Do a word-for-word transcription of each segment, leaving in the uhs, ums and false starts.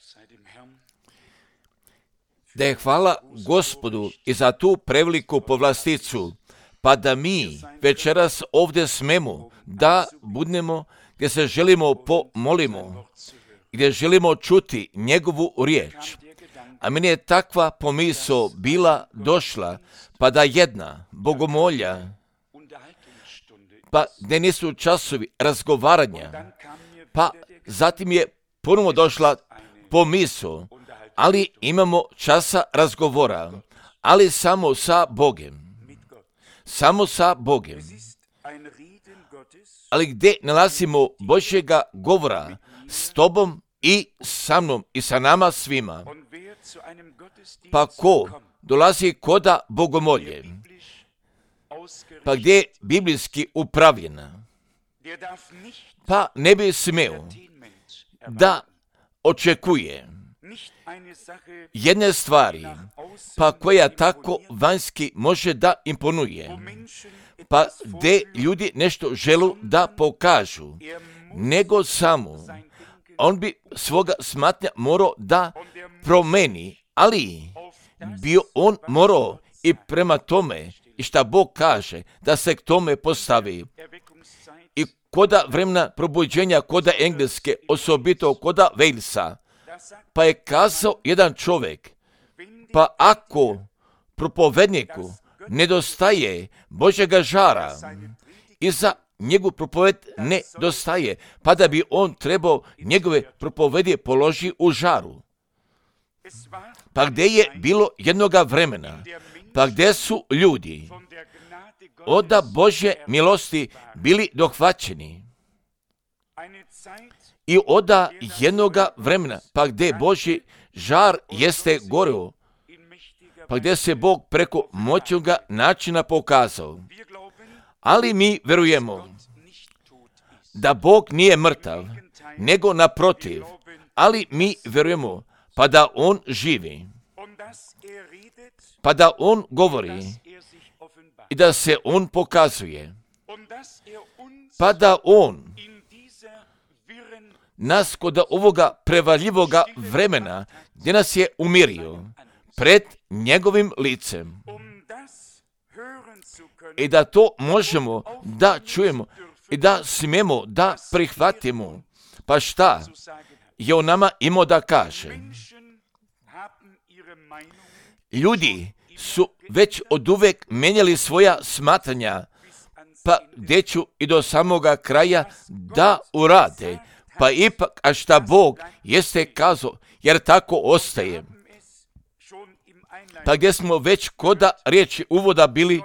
Da je hvala Gospodu i za tu preveliku povlasticu, pa da mi večeras ovdje smemo da budemo gdje se želimo pomolimo, gdje želimo čuti njegovu riječ. A meni je takva pomisao bila došla, pa da jedna bogomolja, pa gdje nisu časovi razgovaranja, pa zatim je ponovo došla pomisao, ali imamo časa razgovora, ali samo sa Bogem. Samo sa Bogem. Ali gdje nalazimo Božjega govora s tobom i sa mnom i sa nama svima. Pa ko dolazi koda bogomolje, pa gdje je biblijski upravljena, pa ne bi smeo da očekuje jedne stvari, pa koja tako vanjski može da imponuje, pa gdje ljudi nešto želu da pokažu, nego samo on bi svoga smatnja morao da promeni, ali bio on morao i prema tome i šta Bog kaže da se k tome postavi. I koda vremena probuđenja, koda engleske, osobito koda Walesa, pa je kazao jedan čovjek, pa ako propovedniku nedostaje Božjega žara i za njegov propoved nedostaje, pa da bi on trebao njegove propovedi položi u žaru. Pa gdje je bilo jednoga vremena, pa gdje su ljudi od Božje milosti bili dohvaćeni i od jednoga vremena, pa gdje Božji žar jeste goreo, pa gdje se Bog preko moćnoga načina pokazao. Ali mi verujemo da Bog nije mrtav, nego naprotiv, ali mi verujemo pa da On živi, pa da On govori i da se On pokazuje, pa da On nas kod ovoga prevaljivoga vremena gdje nas je umirio pred njegovim licem i da to možemo da čujemo i da smijemo da prihvatimo. Pa šta je on nama imao da kaže? Ljudi su već oduvek menjali svoja smatranja, pa gdje ću i do samoga kraja da urade, pa ipak, a šta Bog jeste kazao, jer tako ostaje. Pa gdje smo već koda riječi uvoda bili,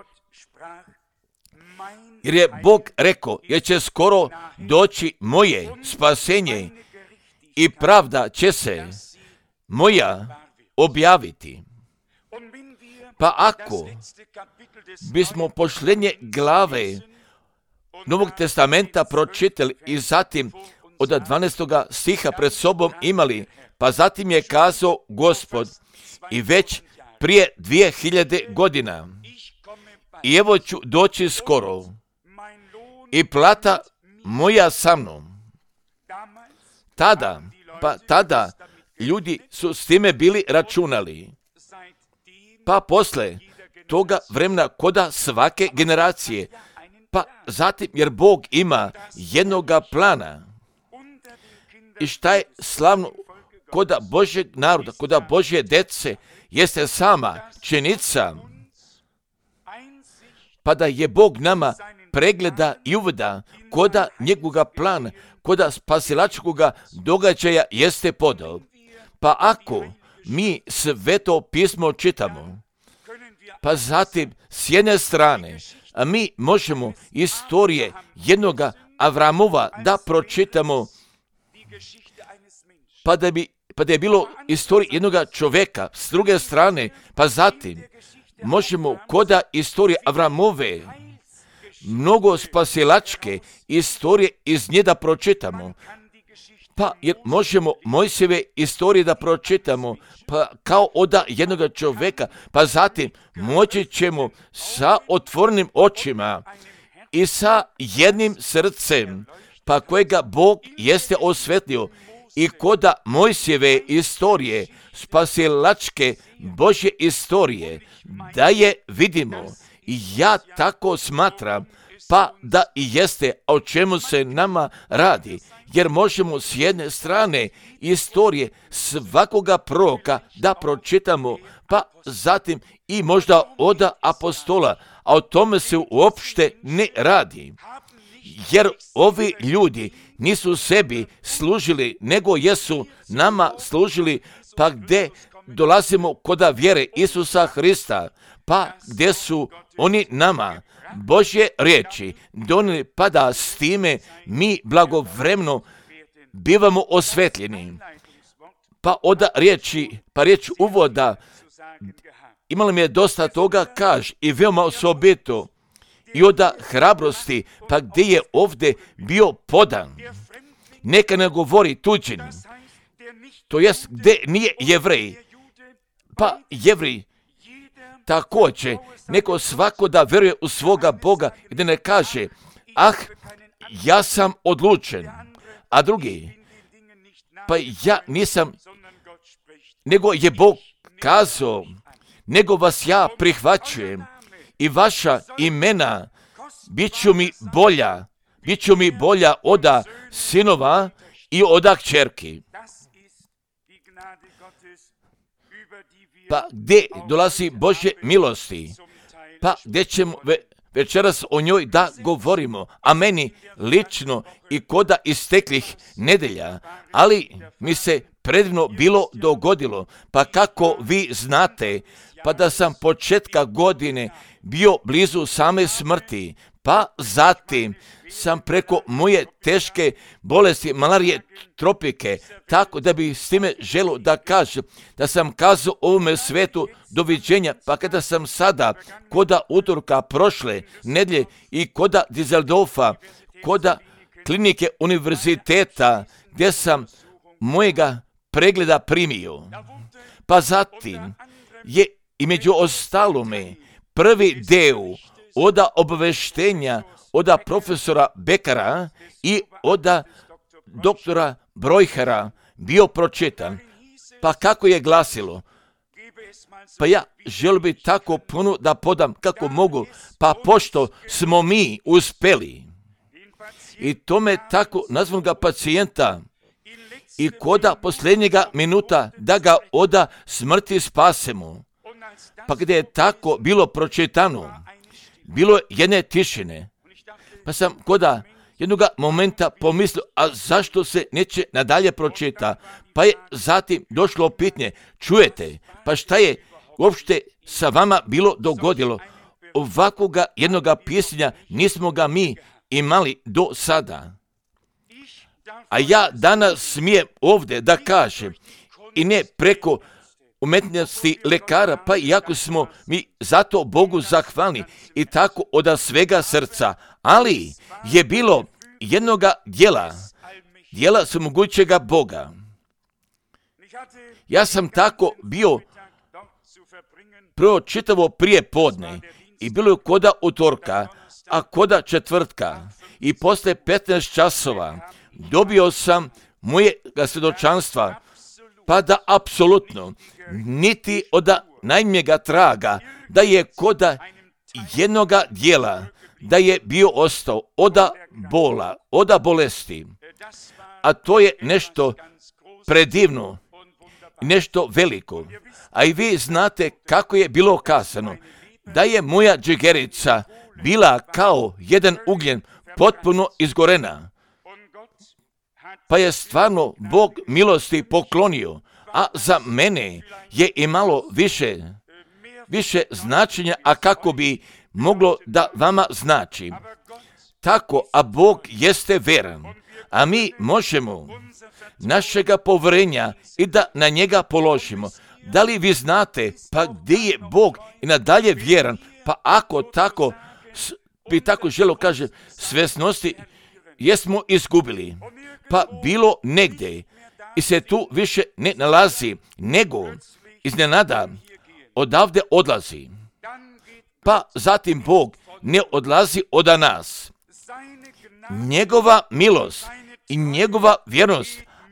jer je Bog rekao, jer će skoro doći moje spasenje i pravda će se moja objaviti. Pa ako bismo posljednje glave Novog testamenta pročitali i zatim od dvanaestog stiha pred sobom imali, pa zatim je kazao Gospod i već prije dvije hiljade godina, i evo ću doći skoro i plata moja sa mnom. Tada, pa tada ljudi su s time bili računali. Pa posle toga vremena koda svake generacije, pa zatim jer Bog ima jednoga plana. I šta je slavno koda Božjeg naroda, koda Božje dece, jeste sama činjenica, pa da je Bog nama pregleda i uvida koda njegovoga plana, koda spasilačkoga događaja jeste podao. Pa ako mi Sveto pismo čitamo, pa zatim s jedne strane, a mi možemo istorije jednoga Avramova da pročitamo, pa da bi pa da je bilo istorija jednoga čovjeka, s druge strane, pa zatim možemo koda istorije Avramove, mnogo spasilačke istorije iz nje da pročitamo, pa jer možemo Mojsijeve istorije da pročitamo, pa kao od jednoga čovjeka, pa zatim moći ćemo sa otvorenim očima i sa jednim srcem, pa kojega Bog jeste osvetlio i koda Mojsijeve istorije, spasilačke Božje istorije, da je vidimo. I ja tako smatram, pa da i jeste, o čemu se nama radi, jer možemo s jedne strane istorije svakoga proroka da pročitamo, pa zatim i možda od apostola, a o tome se uopšte ne radi. Jer ovi ljudi nisu sebi služili, nego jesu nama služili, pa gdje dolazimo koda vjere Isusa Hrista, pa gdje su oni nama Božje riječi donijeli, pa da s time mi blagovremeno bivamo osvetljeni. Pa od riječi, pa riječ uvoda, imalo mi je dosta toga kaž i veoma osobito i od hrabrosti, pa gdje je ovdje bio podan. Neka ne govori tuđin, to jest gdje nije Jevrej, pa Jevrej također, neko svako da vjeruje u svoga Boga i da ne kaže, ah, ja sam odlučen, a drugi, pa ja nisam, nego je Bog kazao, nego vas ja prihvaćujem i vaša imena bit ću mi bolja, bit ću mi bolja od sinova i od kćerki. Pa gdje dolazi Božje milosti, pa gdje ćemo ve, večeras o njoj da govorimo, a meni lično i koda isteklih nedelja, ali mi se predivno bilo dogodilo, pa kako vi znate, pa da sam početka godine bio blizu same smrti, pa zatim sam preko moje teške bolesti malarije tropike, tako da bi s time želio da kažem, da sam kazao ovome svetu doviđenja, pa kada sam sada koda utorka prošle nedjelje i koda Dizeldorfa, koda klinike univerziteta, gdje sam mojega pregleda primio. Pa zatim je i među ostalome prvi deo od obaveštenja od profesora Bekara i od doktora Brojhera bio pročitan. Pa kako je glasilo? Pa ja želim bi tako puno da podam kako mogu, pa pošto smo mi uspeli i tome tako nazvanog pacijenta i koda posljednjega minuta da ga od smrti spasemo. Pa gdje je tako bilo pročitano, bilo jedne tišine, pa sam koda jednog momenta pomislio, a zašto se neće nadalje pročita, pa je zatim došlo pitanje, čujete, pa šta je uopšte sa vama bilo dogodilo? Ovakvoga jednoga pisanja nismo ga mi imali do sada. A ja danas smijem ovdje da kažem, i ne preko umetnosti lekara, pa iako smo mi zato Bogu zahvalni i tako od svega srca, ali je bilo jednoga djela, djela svemogućega Boga. Ja sam tako bio prvo čitavo prije podne i bilo je koda utorka, a koda četvrtka i posle petnaest časova dobio sam moje svjedočanstva, pa da apsolutno niti od najmjega traga da je koda jednoga dijela da je bio ostao od bola, od bolesti, a to je nešto predivno, nešto veliko. A i vi znate kako je bilo kazano, da je moja džigerica bila kao jedan ugljen potpuno izgorena, pa je stvarno Bog milosti poklonio, a za mene je imalo više, više značenja, a kako bi moglo da vama znači. Tako, a Bog jeste veran, a mi možemo našega povjerenja i da na njega položimo. Da li vi znate, pa gdje je Bog i nadalje vjeran, pa ako tako, bi tako želo kaže, svjesnosti jesmo izgubili, pa bilo negdje i se tu više ne nalazi, nego iznenada odavde odlazi. Pa zatim Bog ne odlazi od nas. Njegova milost i njegova vjernost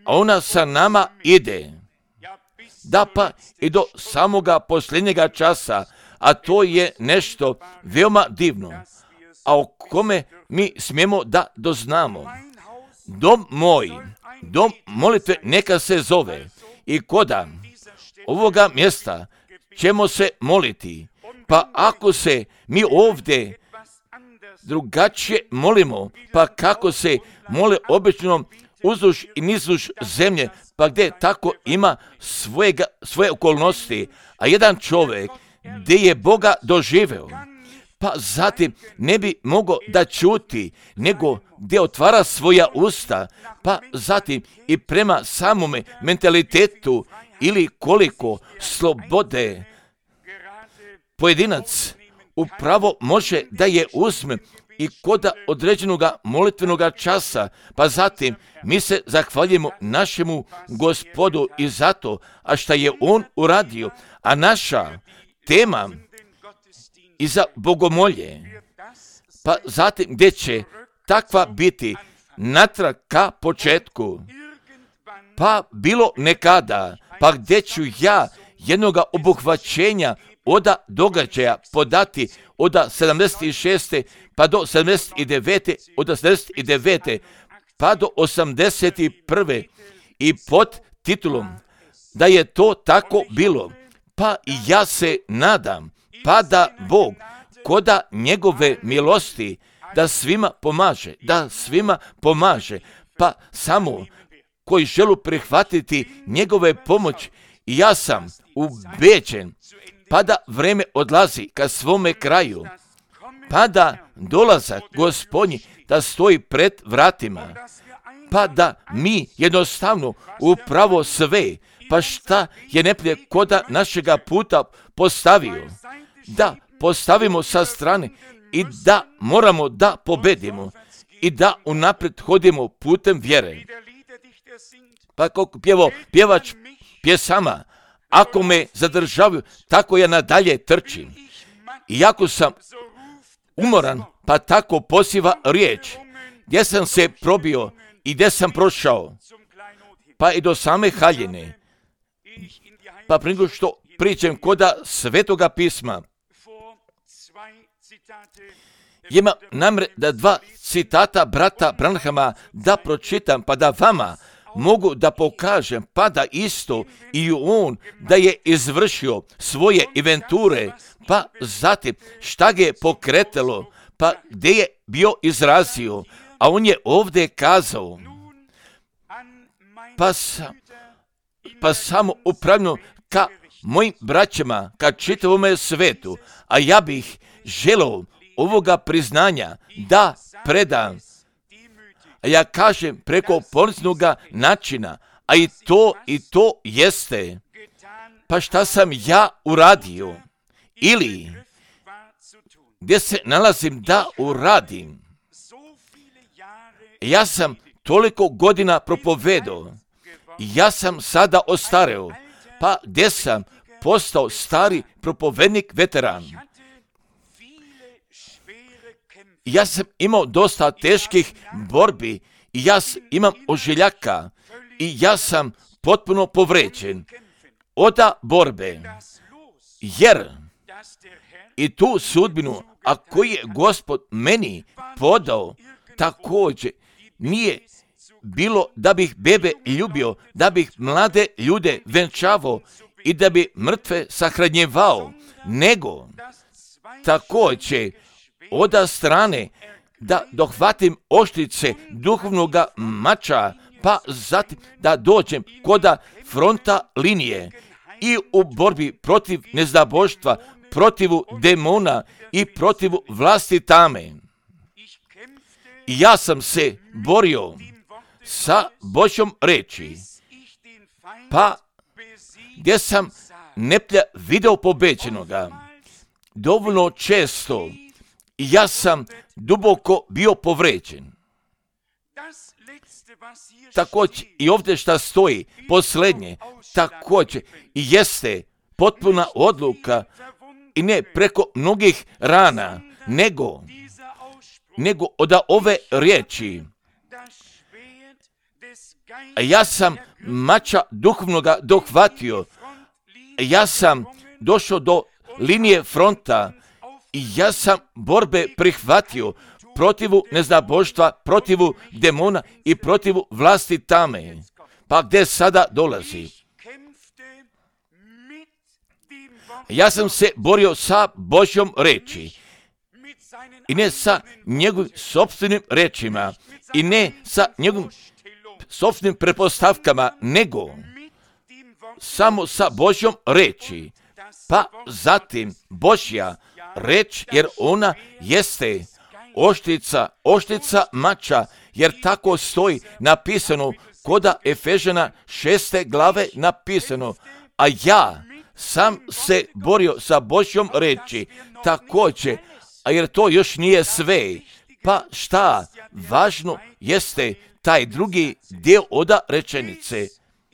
a ona sa nama ide. Da pa i do samoga posljednjega časa, a to je nešto veoma divno, a o kome mi smijemo da doznamo. Dom moj, dom molitve neka se zove, i koda ovoga mjesta ćemo se moliti. Pa ako se mi ovdje drugačije molimo, pa kako se mole obično uzduž i nizduž zemlje, pa gdje tako ima svojega, svoje okolnosti, a jedan čovjek gdje je Boga doživeo, pa zatim ne bi mogao da čuti, nego gdje otvara svoja usta, pa zatim i prema samome mentalitetu ili koliko slobode pojedinac upravo može da je uzme i koda određenog molitvenog časa, pa zatim mi se zahvaljujemo našemu Gospodu i zato, a šta je On uradio, a naša tema i za bogomolje, pa zatim gdje će takva biti natrag ka početku, pa bilo nekada, pa gdje ću ja jednoga obuhvaćenja oda događaja podati od sedamdeset šeste pa do sedamdeset devete, od sedamdeset devete pa do osamdeset prve i pod titulom da je to tako bilo, pa i ja se nadam, pa da Bog koda njegove milosti da svima pomaže, da svima pomaže, pa samo koji želu prihvatiti njegove pomoć, i ja sam ubeđen, pa da vreme odlazi ka svome kraju, pa da dolazak Gospodnji da stoji pred vratima, pa da mi jednostavno upravo sve, pa šta je neprijatelj koda našega puta postavio, da postavimo sa strane i da moramo da pobedimo i da unaprijed hodimo putem vjere. Pa kako pjevo pjevač pjesama, ako me zadržavaju, tako ja nadalje trčim. Iako sam umoran, pa tako poziva riječ, gdje sam se probio i gdje sam prošao, pa i do same haljine. Pa prije nego što pričam koda Svetoga pisma, ima namre da dva citata brata Branhama da pročitam, pa da vama mogu da pokažem, pa da isto i on da je izvršio svoje inventure, pa zatim šta ga je pokretalo, pa gdje je bio izrazio, a on je ovdje kazao, pa, sam, pa samo upravno ka mojim braćama, ka čitavome svetu, a ja bih želeo ovoga priznanja da predam. A ja kažem preko poniznoga načina, a i to i to jeste. Pa šta sam ja uradio? Ili gdje se nalazim da uradim? Ja sam toliko godina propovedao. Ja sam sada ostareo. Pa gdje sam postao stari propovednik veteran? Ja sam imao dosta teških borbi i ja imam ožiljaka i ja sam potpuno povređen od borbe, jer i tu sudbinu, a koju je Gospod meni podao, također nije bilo da bih bebe ljubio, da bih mlade ljude venčavao i da bi mrtve sahranjevao, nego također oda strane da dohvatim oštrice duhovnoga mača, pa zatim da dođem koda fronta linije i u borbi protiv nezdaboštva, protiv demona i protiv vlasti tame. I ja sam se borio sa Božjom reči, pa gdje sam neplja video pobeđenoga, dovoljno često ja sam duboko bio povređen. Također i ovdje šta stoji, posljednje, također i jeste potpuna odluka i ne preko mnogih rana, nego, nego od ove riječi, ja sam mača duhovnoga dohvatio, ja sam došao do linije fronta i ja sam borbe prihvatio protivu neznaboštva, protivu demona i protivu vlasti tame. Pa gdje sada dolazi? Ja sam se borio sa Božjom reči i ne sa njegovim sopstvenim rečima i ne sa njegovim sopstvenim pretpostavkama, nego samo sa Božjom reči. Pa zatim Božja reč, jer ona jeste oštrica, oštrica mača, jer tako stoji napisano koda Efežana šeste glave napisano, a ja sam se borio sa Božjom reči također, a jer to još nije sve. Pa šta važno jeste taj drugi dio oda rečenice.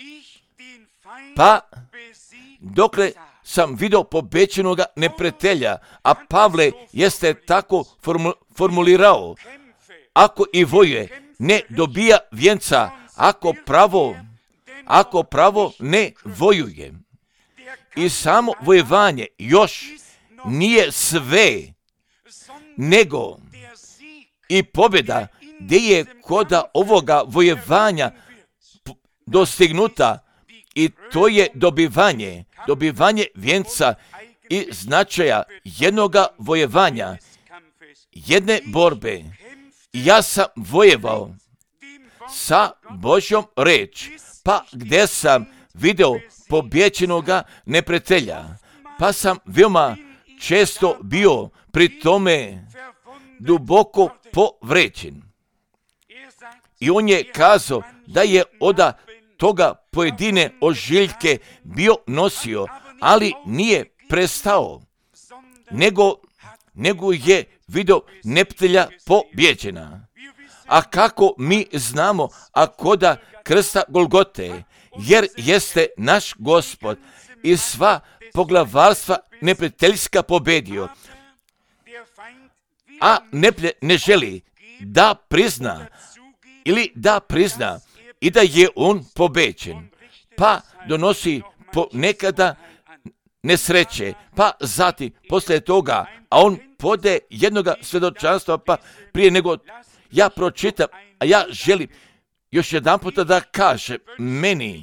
Pa dokle sam vidio pobećenoga neprijatelja, a Pavle jeste tako formu, formulirao, ako i vojuje, ne dobija vjenca, ako pravo, ako pravo ne vojuje. I samo vojevanje još nije sve, nego i pobjeda gdje je koda ovoga vojevanja dostignuta, i to je dobivanje, dobivanje vjenca i značaja jednoga vojevanja, jedne borbe. Ja sam vojevao sa Božjom reč, pa gdje sam vidio pobjeđenoga neprijatelja, pa sam veoma često bio pri tome duboko povređen. I on je kazao da je od toga pojedine ožiljke bio nosio, ali nije prestao, nego, nego je vidio neprijatelja pobjeđena. A kako mi znamo, a koda krsta Golgote, jer jeste naš Gospod i sva poglavarstva neprijateljska pobedio, a neprijatelj ne želi da prizna ili da prizna i da je on pobeđen, pa donosi ponekada nesreće, pa zatim poslije toga, a on pode jednoga svjedočanstva, pa prije nego ja pročitam, a ja želim još jedan puta da kaže meni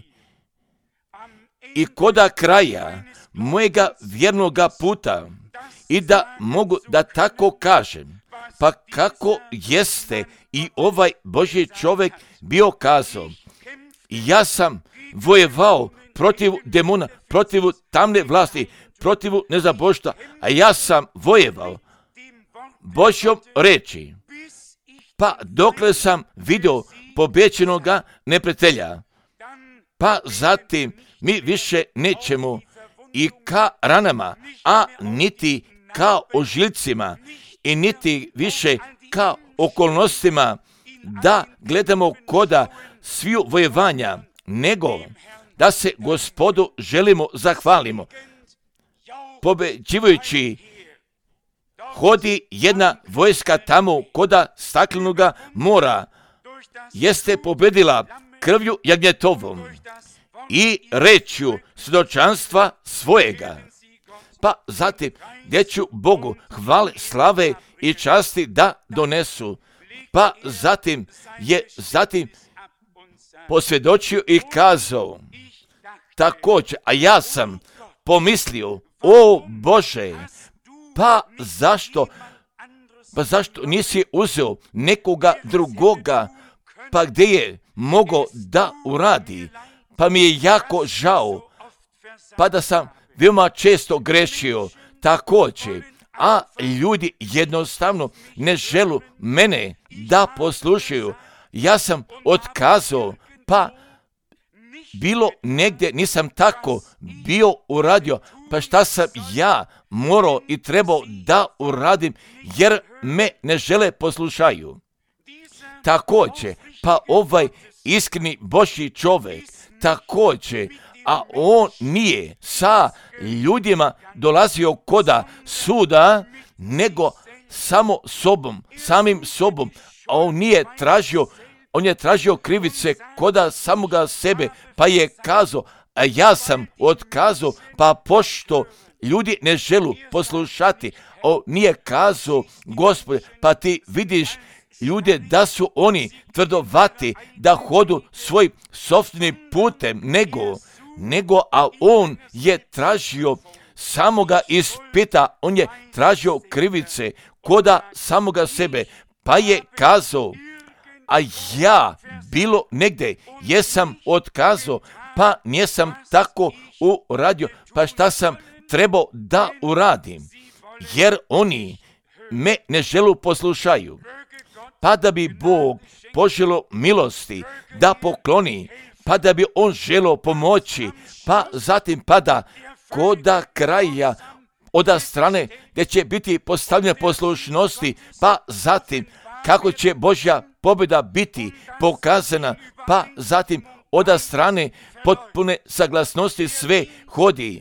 i koda kraja mojega vjernoga puta i da mogu da tako kažem, pa kako jeste i ovaj Božji čovjek bio kazao, ja sam vojevao protiv demona, protiv tamne vlasti, protiv nezaboštva, a ja sam vojevao Božjom reči, pa dokle sam vidio pobjeđenoga neprijatelja, pa zatim mi više nećemo i ka ranama, a niti ka ožiljcima i niti više ka okolnostima da gledamo koda sviju vojevanja, nego da se Gospodu želimo zahvalimo. Pobeđivajući hodi jedna vojska tamo koda staklenoga mora, jeste pobedila krvju jagnjetovom i rečju svjedočanstva svojega. Pa zatim gdje ću Bogu hvale, slave i časti da donesu. Pa zatim je zatim posvjedočio i kazao također, a ja sam pomislio, o Bože, pa zašto, pa zašto nisi uzeo nekoga drugoga, pa gdje je mogao da uradi, pa mi je jako žao, pa da sam veoma često grešio također, a ljudi jednostavno ne želu mene da poslušaju. Ja sam otkazao, pa bilo negdje nisam tako bio uradio, pa šta sam ja morao i trebao da uradim, jer me ne žele poslušaju. Također, pa ovaj iskreni Božji čovjek, također, a on nije sa ljudima dolazio koda suda, nego samo sobom, samim sobom, a on nije tražio, on je tražio krivice koda samoga sebe, pa je kazao, a ja sam otkazao, pa pošto ljudi ne želu poslušati, on nije kazao, Gospode, pa ti vidiš ljude da su oni tvrdovati, da hodu svoj sopstvenim putem, nego, nego, a on je tražio samoga ispita, on je tražio krivice koda samoga sebe, pa je kazao, a ja bilo negde jesam otkazao, pa nisam tako uradio, pa šta sam trebao da uradim, jer oni me ne želu poslušaju. Pa da bi Bog poželo milosti da pokloni, pa da bi on želo pomoći, pa zatim pa da koda kraja oda strane gdje će biti postavljene poslušnosti, pa zatim kako će Božja pobjeda biti pokazana, pa zatim oda strane potpune saglasnosti sve hodi.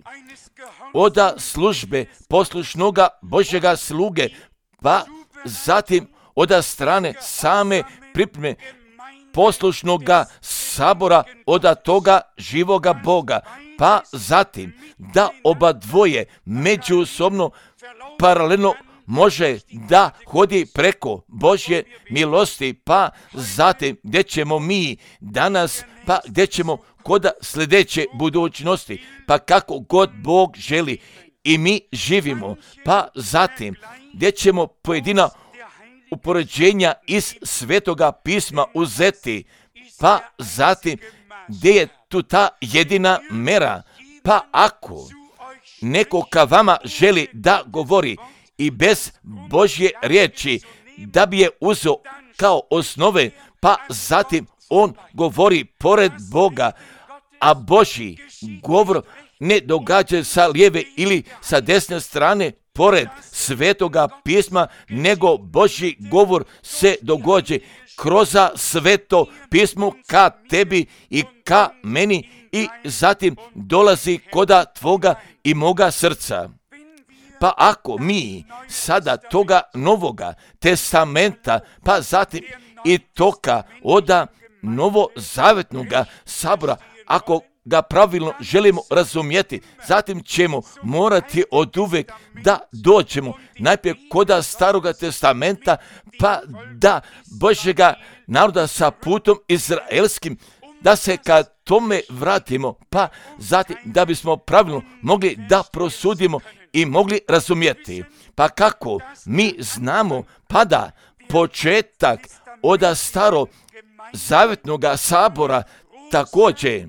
Oda službe poslušnoga Božjega sluge, pa zatim oda strane same pripreme poslušnoga sabora oda toga živoga Boga, pa zatim da oba dvoje međusobno paralelno može da hodi preko Božje milosti, pa zatim gdje ćemo mi danas, pa gdje ćemo koda sljedeće budućnosti, pa kako god Bog želi i mi živimo, pa zatim gdje ćemo pojedina upoređenja iz Svetoga pisma uzeti, pa zatim gdje je tu ta jedina mera, pa ako neko ka vama želi da govori i bez Božje riječi da bi je uzeo kao osnove, pa zatim on govori pored Boga, a Božji govor ne događa sa lijeve ili sa desne strane pored Svetoga pisma, nego Božji govor se događa kroz sveto pismo ka tebi i ka meni i zatim dolazi koda tvoga i moga srca. Pa ako mi sada toga novoga testamenta, pa zatim i toka oda novozavetnoga sabora, ako ga pravilno želimo razumjeti, zatim ćemo morati od uvek da dođemo najprije koda staroga testamenta, pa da Božjega naroda sa putom izraelskim, da se ka tome vratimo, pa zatim da bismo pravilno mogli da prosudimo i mogli razumjeti. Pa kako mi znamo, pa da početak oda staro zavetnoga sabora također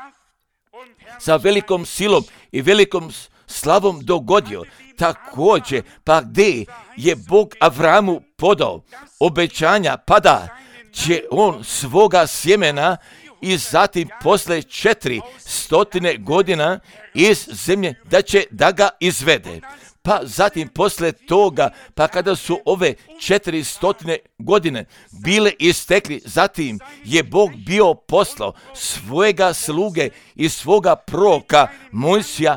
sa velikom silom i velikom slavom dogodio, također pa gdje je Bog Avramu podao obećanja, pa da će on svoga sjemena i zatim posle četiri stotine godina iz zemlje da će da ga izvede. Pa zatim posle toga, pa kada su ove četiri stotine godine bile istekli, zatim je Bog bio poslao svojega sluge i svoga proroka Mojsija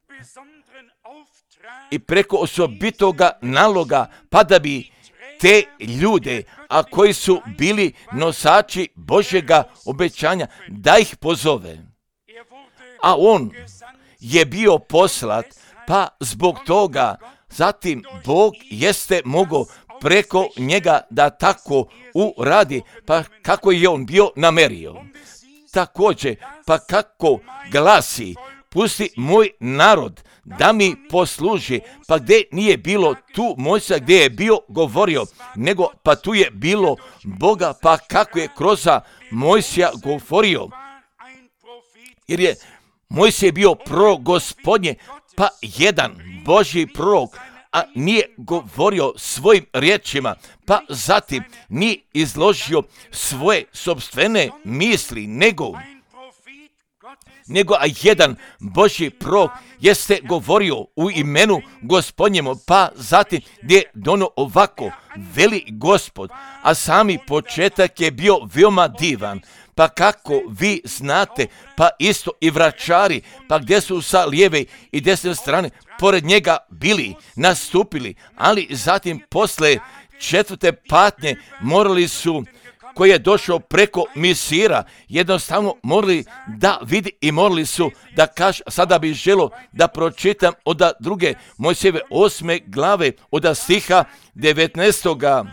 i preko osobitoga naloga, pa da bi te ljude, a koji su bili nosači Božjega obećanja, da ih pozove. A on je bio poslat, pa zbog toga zatim Bog jeste mogao preko njega da tako uradi, pa kako je on bio namerio. Također, pa kako glasi, pusti moj narod da mi posluži, pa gdje nije bilo tu Mojsija gdje je bio govorio, nego pa tu je bilo Boga, pa kako je kroz Mojsija govorio. Jer je Mojsije bio prorok Gospodnje, pa jedan Božji prorok, a nije govorio svojim riječima, pa zatim nije izložio svoje sopstvene misli, nego nego a jedan Božji prorok jeste govorio u imenu Gospodnjemu, pa zatim gdje dono ovako, veli Gospod, a sami početak je bio veoma divan. Pa kako vi znate, pa isto i vračari, pa gdje su sa lijeve i desne strane pored njega bili, nastupili, ali zatim posle četvrte patnje morali su koji je došao preko misira, jednostavno morali da vidi i morali su da kaže, sada bih želo da pročitam od druge Mojsijeve osme glave, od stiha devetnaestoga.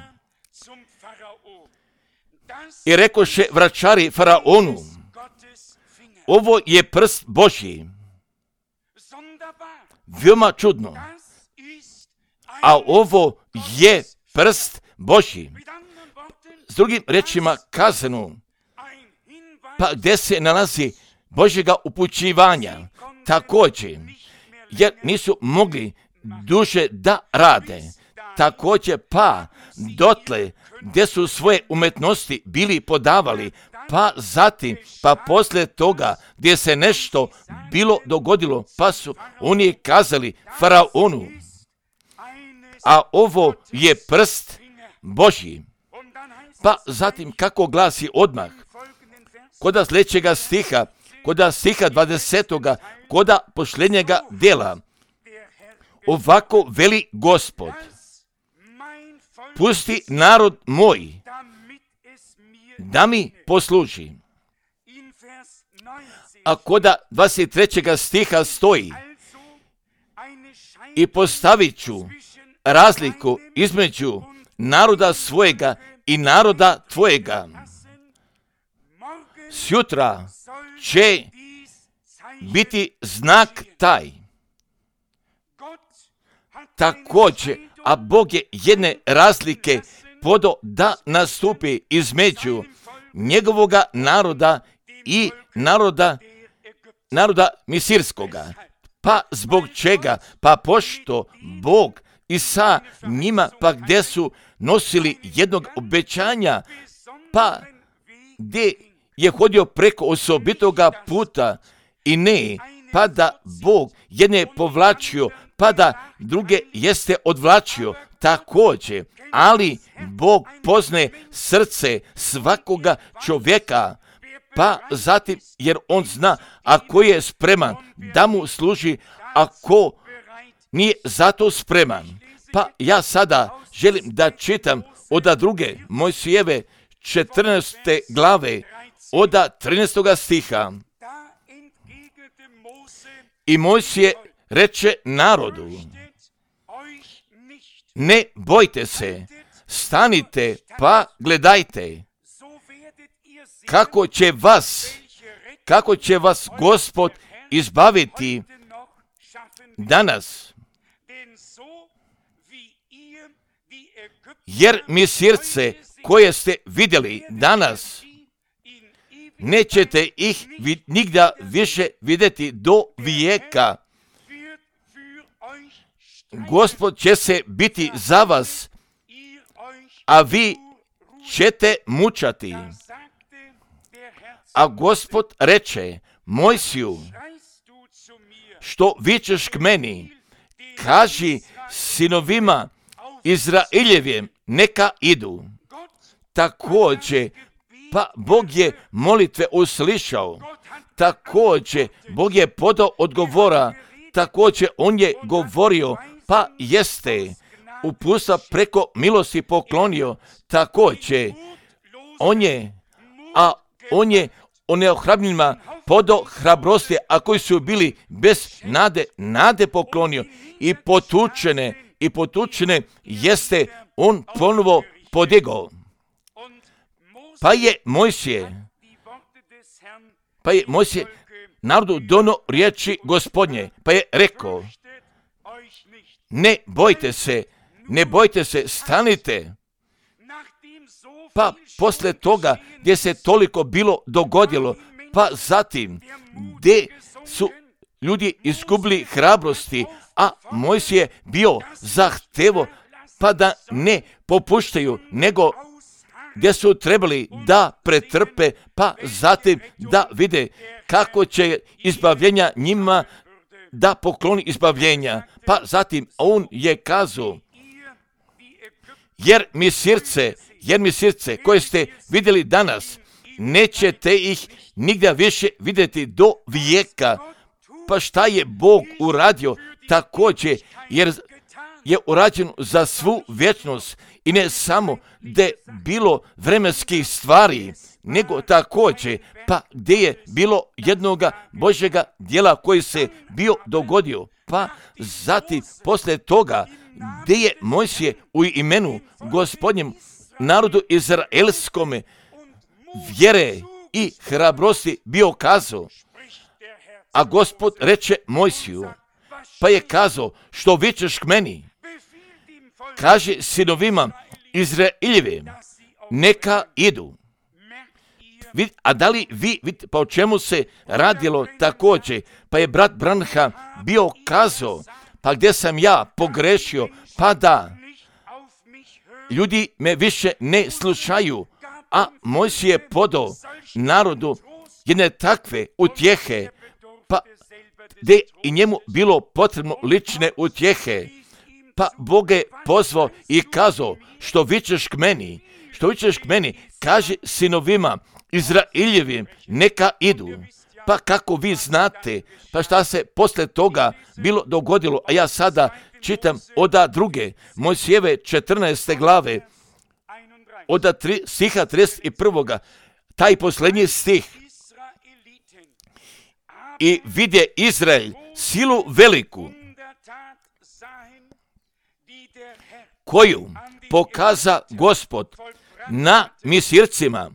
I rekoše vračari faraonu, ovo je prst Božji. Veoma čudno. A ovo je prst Božji. S drugim rečima kazano, pa gdje se nalazi Božjega upućivanja, također, jer nisu mogli duže da rade, također pa dotle gdje su svoje umetnosti bili podavali, pa zatim, pa poslije toga gdje se nešto bilo dogodilo, pa su oni kazali faraonu, a ovo je prst Božji. Pa zatim kako glasi odmah, koda sljedećega stiha, koda stiha dvadesetoga, koda posljednjega dela, ovako veli Gospod, pusti narod moj, da mi posluži. A koda dvadeset trećega stiha stoji, i postavit ću razliku između naroda svojega i naroda tvojega. Sjutra će biti znak taj. Također, a Bog je jedne razlike podo da nastupi između njegovoga naroda i naroda, naroda misirskoga. Pa zbog čega? Pa pošto Bog i sa njima, pa gdje su nosili jednog obećanja, pa gdje je hodio preko osobitoga puta i ne, pa da Bog jedne povlačio, pa da druge jeste odvlačio također, ali Bog poznaje srce svakoga čovjeka, pa zatim, jer on zna ako je spreman da mu služi, ako nije zato spreman. Pa ja sada želim da čitam od druge Mojsijeve četrnaeste glave, od trinaestoga stiha. I Mojsije reče narodu, ne bojte se, stanite pa gledajte, kako će vas, kako će vas Gospod izbaviti danas. Jer Misirce koje ste vidjeli danas, nećete ih nigda više vidjeti do vijeka. Gospod će se biti za vas, a vi ćete mučati. A Gospod reče Mojsiju, što vičeš k meni, kaži sinovima Izraeljevim neka idu. Također, pa Bog je molitve uslišao, također Bog je podao odgovora, također on je govorio, pa jeste upustva preko milosti poklonio, također on je, a on je o neohrabnima podao hrabrosti, a koji su bili bez nade, nade poklonio i potučene, i potučene jeste on ponovo podigao. Pa je Mojsije, pa je Mojsije narodu dono riječi Gospodnje, pa je rekao, ne bojte se, ne bojte se, stanite. Pa posle toga gdje se toliko bilo dogodilo, pa zatim gdje su ljudi izgubili hrabrosti, a Mojsije bio zahtevo pa da ne popuštaju, nego gdje su trebali da pretrpe, pa zatim da vide kako će izbavljenja njima da pokloni izbavljenja. Pa zatim on je kazao, jer mi srce, jer mi srce koje ste vidjeli danas, nećete ih nigdje više vidjeti do vijeka. Pa šta je Bog uradio također, jer je urađeno za svu vječnost I ne samo da je bilo vremenskih stvari, nego također, pa gdje je bilo jednoga Božjega djela koji se bio dogodio. Pa zatim, poslije toga, gdje je Mojsije u imenu Gospodnjem narodu izraelskome vjere i hrabrosti bio kazao, a Gospod reče Mojsiju, pa je kazao, što vičeš k meni? Kaže sinovima Izraeljevim, neka idu. A da li vi vidite, pa o čemu se radilo također? Pa je brat Branham bio kazao, pa gdje sam ja pogrešio, pa da ljudi me više ne slušaju, a Mojsije je podao narodu jedne takve utjehe, pa gdje i njemu bilo potrebno lične utjehe, pa Bog je pozvao i kazao, što vičeš k meni, što vičeš k meni, kaže sinovima Izraeljevim, neka idu. Pa kako vi znate, pa šta se poslije toga bilo dogodilo, a ja sada čitam oda druge, Mojsijeve četrnaeste glave, oda tri, stiha trideset jedan. Taj posljednji stih. I vidje Izrael silu veliku, koju pokaza Gospod na Misircima.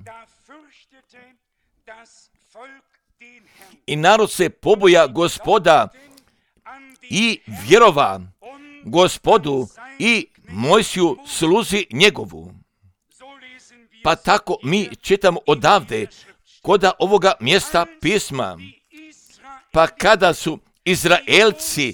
I narod se poboja Gospoda i vjerova Gospodu i Mojsiju sluzi njegovu. Pa tako mi čitamo odavde koda ovoga mjesta pisma. Pa kada su Izraelci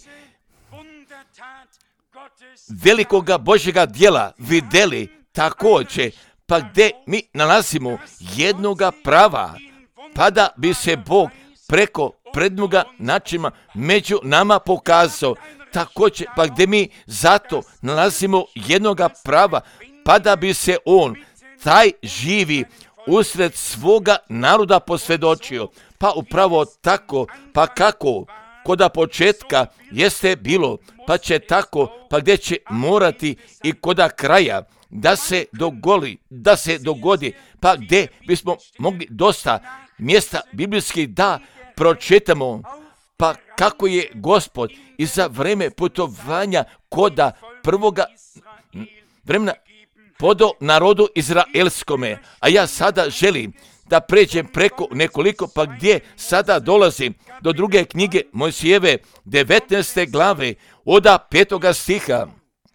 velikoga Božjega djela vidjeli također, pa gdje mi nalazimo jednoga prava, pa da bi se Bog preko prednoga načina među nama pokazao, također, pa gdje mi zato nalazimo jednoga prava, pa da bi se on, taj živi, usred svoga naroda posvjedočio. Pa upravo tako, pa kako, koda početka jeste bilo, pa će tako, pa gdje će morati i koda kraja da se dogodi, da se dogodi, pa gdje bismo mogli dosta mjesta biblijskih da pročitamo, pa kako je Gospod i za vreme putovanja koda prvoga vremena podao narodu izraelskome. A ja sada želim da pređem preko nekoliko, pa gdje sada dolazim do druge knjige Mojsijeve devetnaeste glave, oda petoga stiha.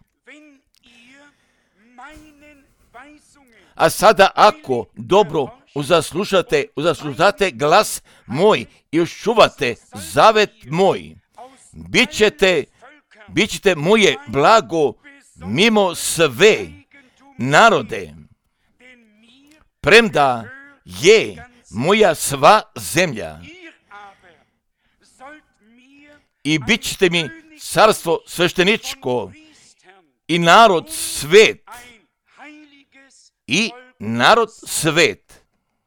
A sada ako dobro uzaslušate, uzaslušate glas moj i uščuvate zavet moj, bit ćete, bit ćete moje blago mimo sve narode, premda je moja sva zemlja, i bit ćete mi carstvo svešteničko i narod svet, i narod svet.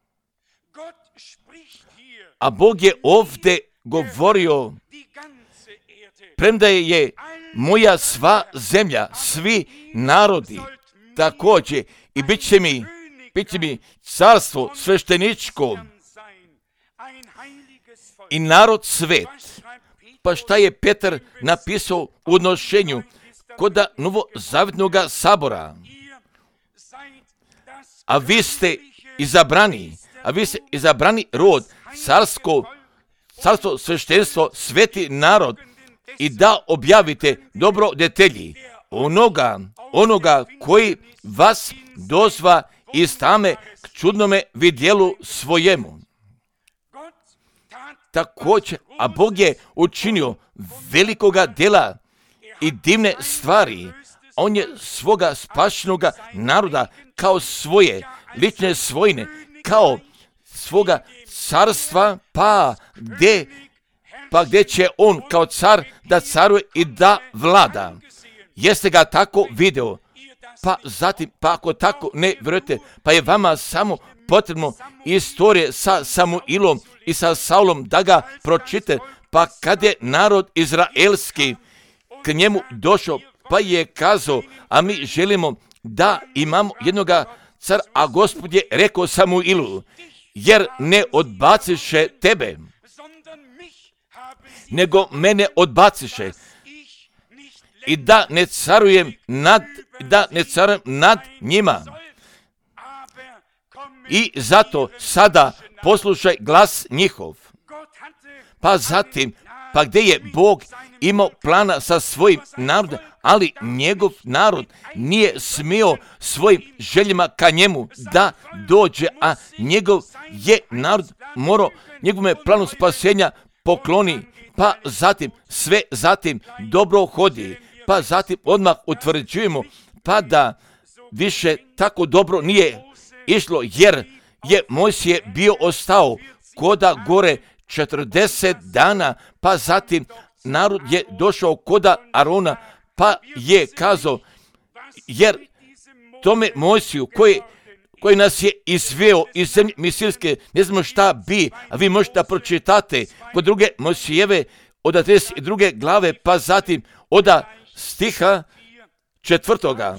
A Bog je ovdje govorio, premda je moja sva zemlja, svi narodi, također, i bit će mi, bit će mi carstvo svešteničko i narod svet. Pa šta je Petar napisao u odnošenju koda novozavjetnoga sabora? A vi ste izabrani, a vi ste izabrani rod, carsko, carstvo, sveštenstvo, sveti narod, i da objavite dobro detelji onoga, onoga koji vas dozva iz tame k čudnome vidjelu svojemu. Također, a Bog je učinio velikoga djela i divne stvari. On je svoga spašenoga naroda kao svoje lične svojine, kao svoga carstva, pa gdje, pa gdje će on kao car da caruje i da vlada. Jeste ga tako video? Pa zatim, pa ako tako ne vjerujete, pa je vama samo potrebno istorije sa Samuilom i sa Saulom da ga pročite, pa kad je narod izraelski k njemu došao, pa je kazao, a mi želimo da imamo jednoga cara, a Gospod je rekao Samuilu, jer ne odbaciše tebe, nego mene odbaciše i da ne carujem nad, da ne carujem nad njima. I zato sada poslušaj glas njihov. Pa zatim, pa gdje je Bog imao plana sa svojim narodom, ali njegov narod nije smio svojim željama ka njemu da dođe, a njegov je narod morao njegovome planu spasenja pokloni, pa zatim sve zatim dobro hodi, pa zatim odmah utvrđujemo pa da više tako dobro nije išlo, jer je Mojsije bio ostao koda gore četrdeset dana, pa zatim narod je došao koda Arona, pa je kazao, jer tome Mojsiju koji, koji nas je izveo iz zemlje Misirske, ne znamo šta bi, a vi možete da pročitate kod druge Mojsijeve od trideset druge glave, pa zatim od stiha četvrtoga.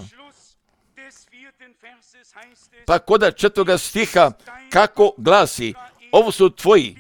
Pa kod četvrtoga stiha kako glasi, ovo su tvoji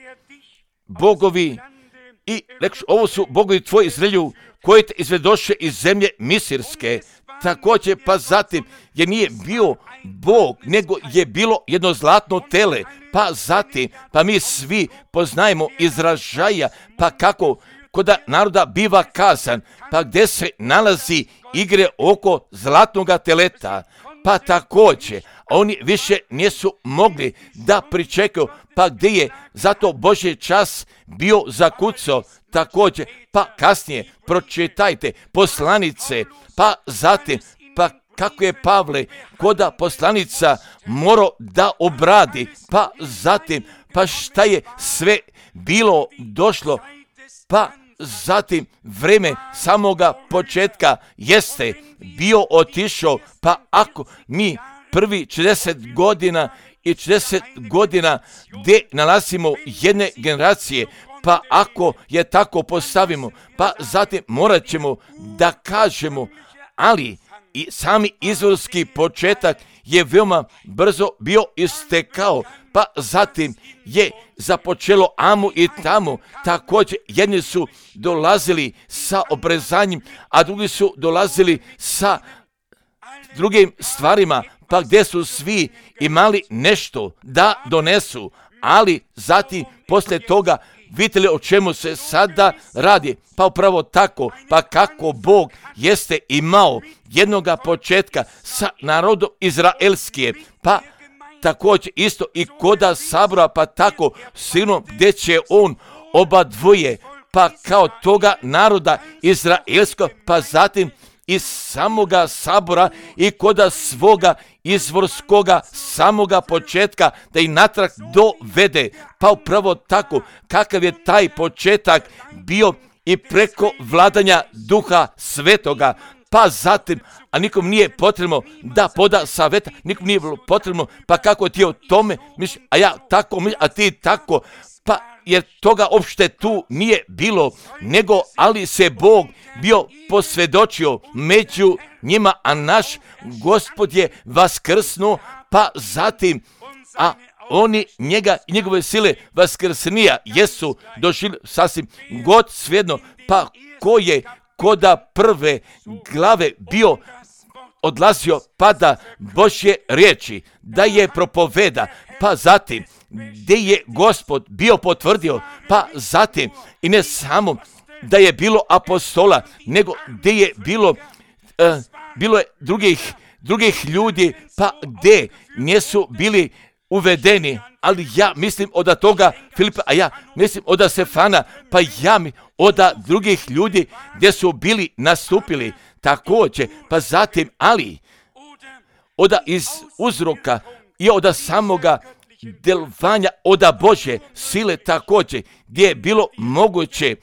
bogovi i rekšu, ovo su bogovi tvoji Izraelju koji te izvedoše iz zemlje Misirske. Također pa zatim jer nije bio Bog, nego je bilo jedno zlatno tele, pa zatim pa mi svi poznajemo izražaja, pa kako kod naroda biva kazan, pa gdje se nalazi igre oko zlatnoga teleta, pa također oni više nisu mogli da pričekaju, pa gdje je zato Božji čas bio zakucao. Također, pa kasnije pročitajte poslanice, pa zatim, pa kako je Pavle koda poslanica morao da obradi, pa zatim, pa šta je sve bilo došlo, pa zatim vreme samoga početka jeste bio otišao, pa ako mi prvi četrdeset godina i četrdeset godina gdje nalazimo jedne generacije, pa ako je tako postavimo, pa zatim morat ćemo da kažemo, ali i sami izvorski početak je veoma brzo bio istekao, pa zatim je započelo amo i tamo. Također jedni su dolazili sa obrezanjem, a drugi su dolazili sa drugim stvarima, pa gdje su svi imali nešto da donesu, ali zatim poslije toga vidite li o čemu se sada radi? Pa upravo tako, pa kako Bog jeste imao jednoga početka sa narodom Izraelskije, pa također isto i koda sabora, pa tako sigurno gdje će on oba dvoje, pa kao toga naroda Izraelskog, pa zatim iz samoga sabora i koda svoga izvorskoga samoga početka da i natrag dovede. Pa upravo tako kakav je taj početak bio i preko vladanja Duha Svetoga, pa zatim, a nikom nije potrebno da poda saveta, nikom nije potrebno, pa kako ti o tome misliš, a ja tako mislim, a ti tako, pa jer toga uopšte tu nije bilo, nego ali se Bog bio posvjedočio među njima, a naš Gospod je vaskrsnuo, pa zatim, a oni njega i njegove sile vaskrsnija jesu došli sasvim god svejedno, pa ko je koda prve glave bio odlazio pa da Božje riječi, da je propoveda, pa zatim gdje je Gospod bio potvrdio, pa zatim i ne samo da je bilo apostola, nego gdje je bilo, uh, bilo je drugih, drugih ljudi, pa gdje nisu bili uvedeni, ali ja mislim od toga Filipa, a ja mislim od Stefana, pa ja mi od drugih ljudi gdje su bili nastupili također, pa zatim, ali od iz uzroka i od samoga delovanja od Božje sile također, gdje je bilo moguće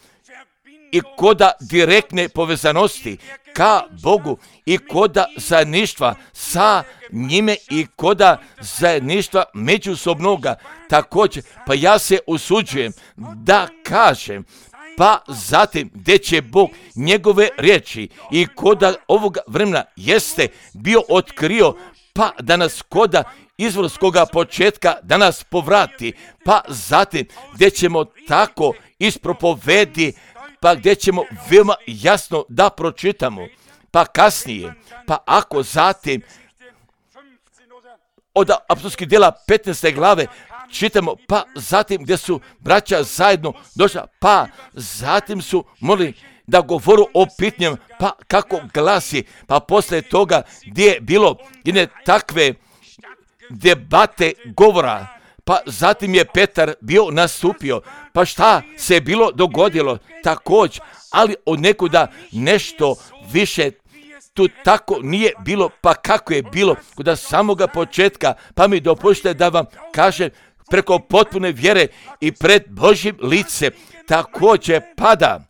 i koda direktne povezanosti ka Bogu i koda zajedništva sa njime i koda zajedništva međusobnoga također, pa ja se usuđujem da kažem, pa zatim gdje će Bog njegove riječi i koda ovoga vremena jeste bio otkrio, pa da nas koda izvorskoga početka da nas povrati, pa zatim gdje ćemo tako ispropovedi, pa gdje ćemo veoma jasno da pročitamo, pa kasnije, pa ako zatim od apostolskih djela petnaeste glave čitamo, pa zatim gdje su braća zajedno došla, pa zatim su molili da govoru o pitanjima, pa kako glasi, pa poslije toga gdje je bilo jedne takve debate govora, pa zatim je Petar bio nastupio, pa šta se je bilo dogodilo također, ali od nekuda nešto više tu tako nije bilo, pa kako je bilo kod samoga početka, pa mi dopustite da vam kažem preko potpune vjere i pred Božjim lice također pada,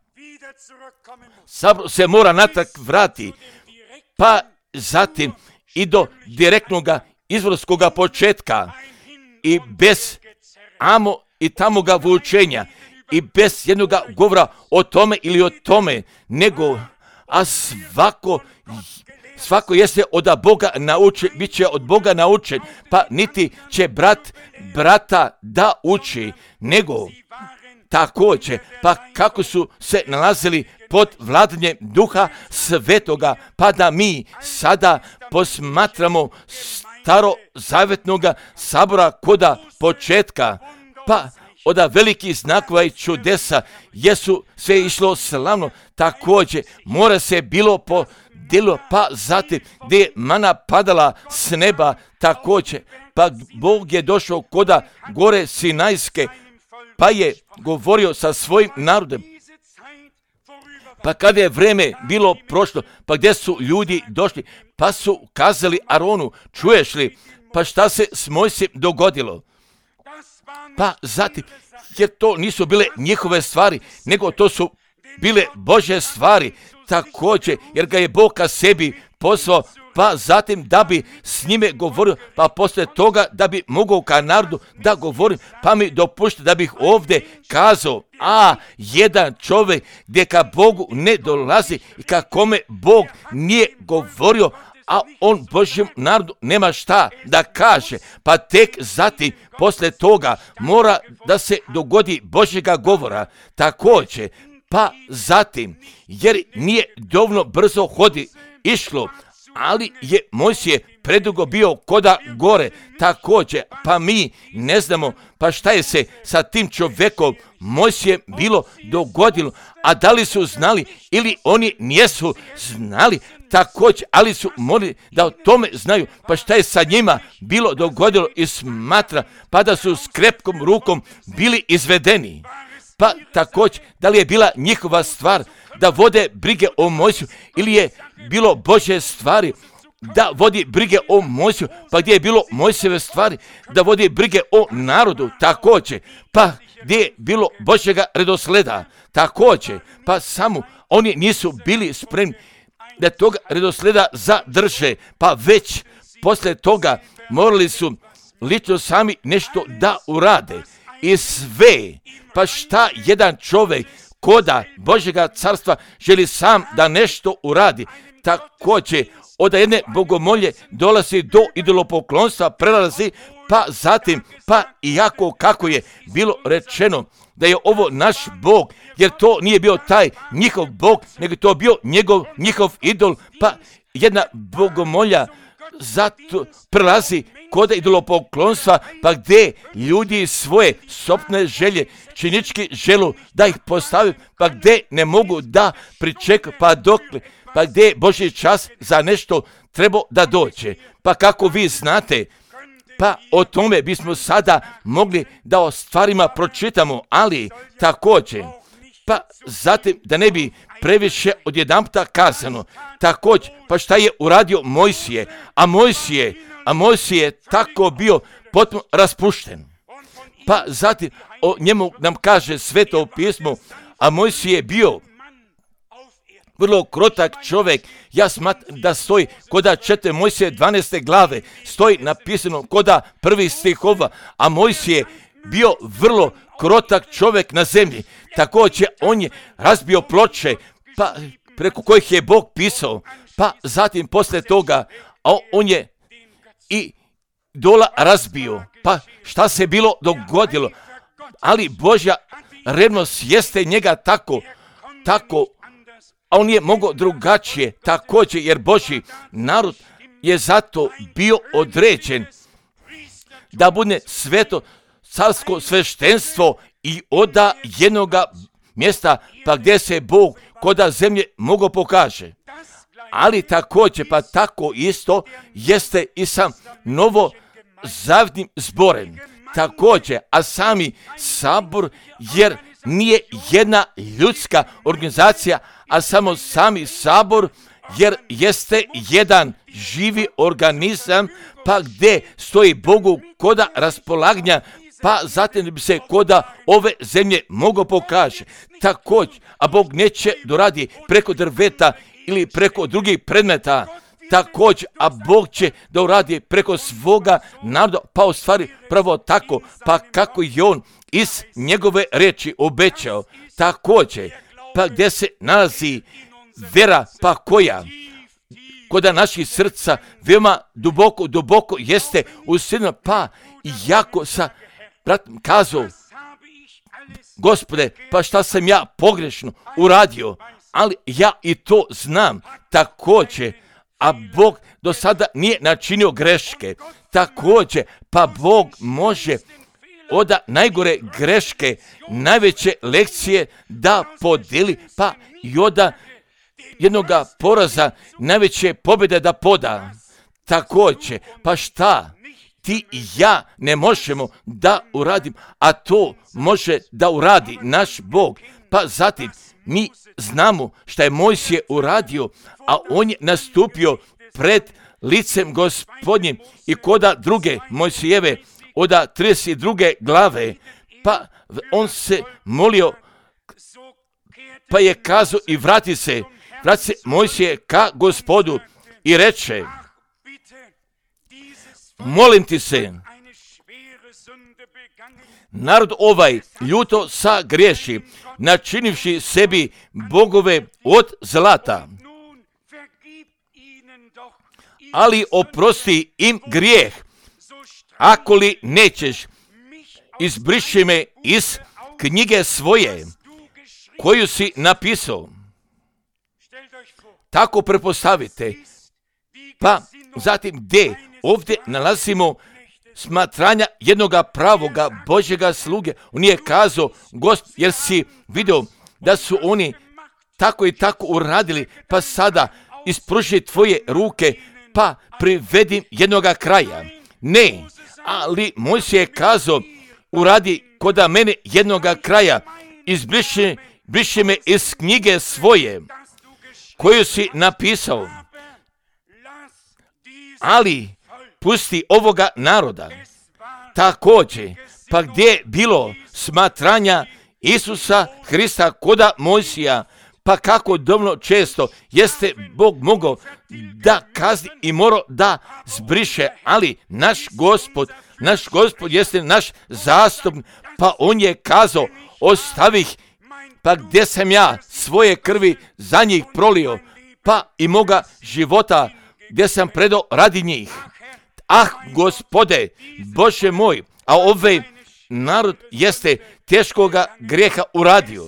se mora natrag vrati, pa zatim i do direktnoga izvorskoga početka i bez amo i tamoga vučenja i bez jednoga govora o tome ili o tome, nego a svako svako jeste od Boga naučen, bit će od Boga naučen, pa niti će brat brata da uči, nego također, pa kako su se nalazili pod vladanjem Duha Svetoga, pa da mi sada posmatramo starozavetnoga sabora koda početka, pa od velikih znakova i čudesa jesu sve išlo slavno, također mora se bilo po djelo, pa zatim gdje je mana padala s neba također, pa Bog je došao koda gore Sinajske, pa je govorio sa svojim narodom. Pa kada je vrijeme bilo prošlo, pa gdje su ljudi došli, pa su kazali Aronu, čuješ li, pa šta se s Mojsijem dogodilo? Pa zatim, jer to nisu bile njihove stvari, nego to su bile Božje stvari, također, jer ga je Bog ka sebi poslao, pa zatim da bi s njime govorio, pa poslije toga da bi mogao ka narodu da govorim, pa mi dopušta da bih ovdje kazao, a jedan čovjek gdje ka Bogu ne dolazi i ka kome Bog nije govorio, a on Božjem narodu nema šta da kaže, pa tek zatim poslije toga mora da se dogodi Božjega govora, također, pa zatim, jer nije dovoljno brzo hodi išlo, ali je Mojsije predugo bio koda gore, također, pa mi ne znamo, pa šta je se sa tim čovjekom Mojsije bilo dogodilo, a da li su znali ili oni nijesu znali, također, ali su morali da o tome znaju, pa šta je sa njima bilo dogodilo i smatra, pa da su s krepkom rukom bili izvedeni. Pa također, da li je bila njihova stvar da vode brige o Mojsiju ili je bilo Božje stvari da vodi brige o Mojsiju, pa gdje je bilo Mojsijeve stvari da vodi brige o narodu, također, pa gdje je bilo Božjega redosleda, također, pa samo oni nisu bili spremni da toga redosleda zadrže, pa već poslije toga morali su lično sami nešto da urade i sve, pa šta jedan čovjek koda Božjega carstva želi sam da nešto uradi, također od jedne bogomolje dolazi do idolopoklonstva, prelazi, pa zatim, pa iako kako je bilo rečeno da je ovo naš Bog, jer to nije bio taj njihov Bog, nego to bio njegov, njihov idol, pa jedna bogomolja zato prelazi kod idolopoklonstva, pa gdje ljudi svoje sopne želje činički želu da ih postavi, pa gdje ne mogu da pričekaju, pa dokle, pa gdje je Božji čas za nešto treba da dođe. Pa kako vi znate, pa o tome bismo sada mogli da o stvarima pročitamo, ali također, pa zatim da ne bi previše odjedanputa kazano, također, pa šta je uradio Mojsije, a Mojsije, a Mojsije je tako bio potpuno raspušten. Pa zatim o njemu nam kaže Sveto pismo, a Mojsije je bio vrlo krotak čovjek, ja smatram da stoji koda četiri Mojsije dvanaeste glave, stoji napisano koda prvi stihova, a Mojsije bio vrlo krotak čovjek na zemlji. Također on je razbio ploče, pa preko kojih je Bog pisao, pa zatim poslije toga, a on je i dola razbio. Pa šta se bilo dogodilo? Ali Božja revnost jeste njega tako, tako, a on je mogao drugačije, također, jer Božji narod je zato bio određen da bude sveto carsko sveštenstvo i oda jednoga mjesta pa gdje se Bog koda zemlje mogo pokaže. Ali također, pa tako isto jeste i sa novozavjetnim zborem. Također, a sami sabor, jer nije jedna ljudska organizacija, a samo sami sabor, jer jeste jedan živi organizam, pa gdje stoji Bogu koda raspolaganja, pa zatim bi se koda ove zemlje mogo pokaže. Također, a Bog neće doradi preko drveta ili preko drugih predmeta, također, a Bog će da uradi preko svoga naroda, pa u stvari pravo tako, pa kako je on iz njegove reči obećao. Također, pa gdje se nalazi vera, pa koja koda naših srca veoma duboko, duboko jeste usidno, pa jako sa bratom kazao, Gospode, pa šta sam ja pogrešno uradio, ali ja i to znam također, a Bog do sada nije načinio greške. Također, pa Bog može od najgore greške, najveće lekcije da podeli, pa i od jednoga poraza najveće pobjede da poda. Također, pa šta ti i ja ne možemo da uradim, a to može da uradi naš Bog. Pa zatim mi znamo šta je Mojsije uradio, a on je nastupio pred licem Gospodnjim i koda druge Mojsijeve, od trideset druge glave, pa on se molio, pa je kazao i vrati se, vrati se Mojsije ka Gospodu i reče, molim ti se, narod ovaj ljuto sagriješi, načinivši sebi bogove od zlata, ali oprosti im grijeh, ako li nećeš, izbriši me iz knjige svoje, koju si napisao. Tako prepostavite, pa zatim gdje ovdje nalazimo smatranja jednoga pravoga Božjega sluge. On je kazao, Gost, jer si vidio da su oni tako i tako uradili, pa sada ispruži tvoje ruke, pa privedim jednoga kraja. Ne, ali Mojsije je kazao, uradi koda mene jednoga kraja, izbriši briši me iz knjige svoje, koju si napisao, ali pusti ovoga naroda. Također, pa gdje je bilo smatranja Isusa Hrista koda Mojsija, pa kako dovoljno često jeste Bog mogao da kazni i morao da zbriše, ali naš Gospod, naš Gospod jeste naš zastupnik, pa on je kazao, ostavih, pa gdje sam ja svoje krvi za njih prolio, pa i moga života gdje sam predao radi njih. Ah, Gospode, Bože moj, a ovaj narod jeste teškoga grijeha uradio,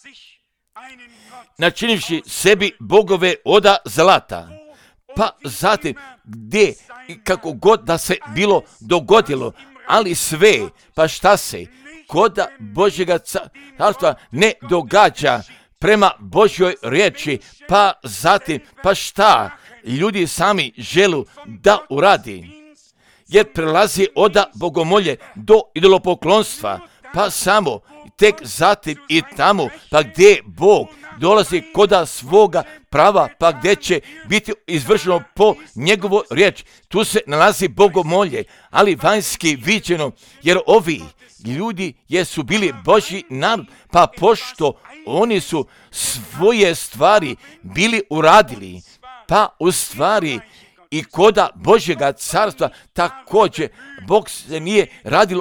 načinivši sebi bogove oda zlata. Pa zatim, gdje i kako god da se bilo dogodilo, ali sve, pa šta se koda Božjega carstva ne događa prema Božjoj riječi, pa zatim, pa šta ljudi sami želu da uradi, jer prelazi od bogomolje do idolopoklonstva, pa samo tek zatim i tamo, pa gdje Bog dolazi koda svoga prava, pa gdje će biti izvršeno po njegovo riječ. Tu se nalazi bogomolje, ali vanjski viđeno, jer ovi ljudi jesu bili Božji narod, pa pošto oni su svoje stvari bili uradili, pa u stvari i koda Božjega carstva također Bog se nije radilo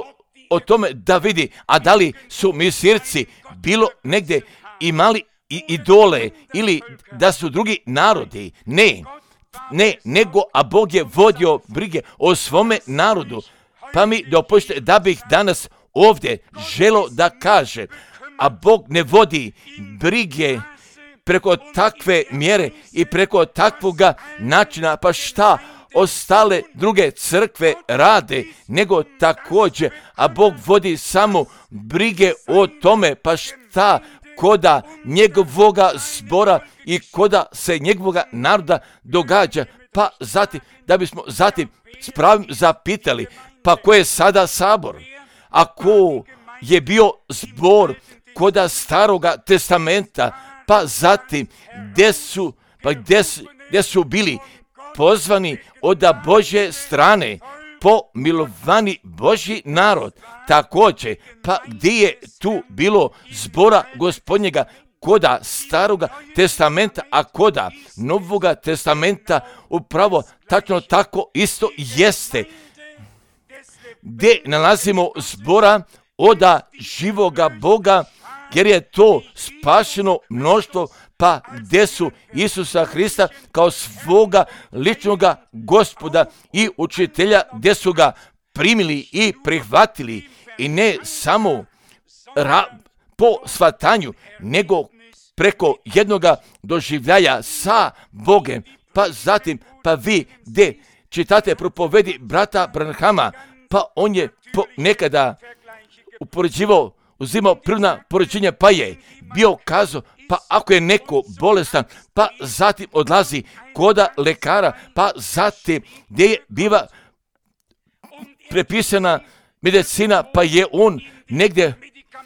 o tome da vidi, a da li su misirci bilo negdje imali i idole ili da su drugi narodi. Ne, ne, nego, a Bog je vodio brige o svome narodu. Pa mi dopustite da bih danas ovdje želo da kaže, a Bog ne vodi brige preko takve mjere i preko takvoga načina, pa šta ostale druge crkve rade, nego također, a Bog vodi samo brige o tome, pa šta koda njegovoga zbora i koda se njegovoga naroda događa, pa zatim, da bismo zatim s pravim zapitali, pa ko je sada sabor, a ko je bio zbor koda staroga testamenta, pa zatim gdje su, pa gdje su, gdje su bili pozvani od Božje strane, pomilovani Božji narod, također, pa gdje je tu bilo zbora Gospodnjega koda staroga testamenta, a koda novoga testamenta upravo tačno tako isto jeste. Gdje nalazimo zbora oda živoga Boga, jer je to spašeno mnoštvo, pa gdje su Isusa Hrista kao svoga ličnoga Gospoda i učitelja, gdje su ga primili i prihvatili, i ne samo ra- po shvatanju, nego preko jednoga doživljaja sa Bogem. Pa zatim, pa vi gdje čitate propovedi brata Branhama, pa on je po nekada upoređivao, uzimao prvna poređenja, pa je bio kazao, pa ako je neko bolestan, pa zatim odlazi koda lekara, pa zatim gdje je biva prepisana medicina, pa je on negdje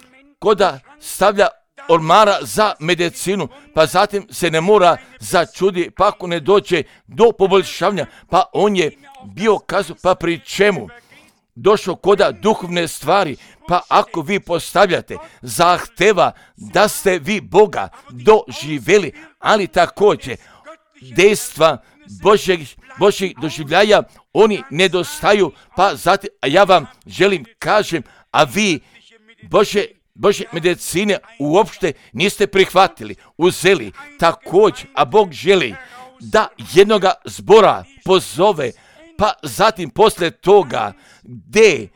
koda stavlja ormara za medicinu, pa zatim se ne mora začudi, pa ako ne dođe do poboljšavanja, pa on je bio kazao, pa pri čemu došao koda duhovne stvari, pa ako vi postavljate zahteva da ste vi Boga doživjeli, ali također dejstva Božjeg, Božjeg doživljaja, oni nedostaju, pa zatim, a ja vam želim kažem, a vi Bože, Božje medicine uopšte niste prihvatili, uzeli, također, a Bog želi da jednoga zbora pozove, pa zatim poslije toga gdje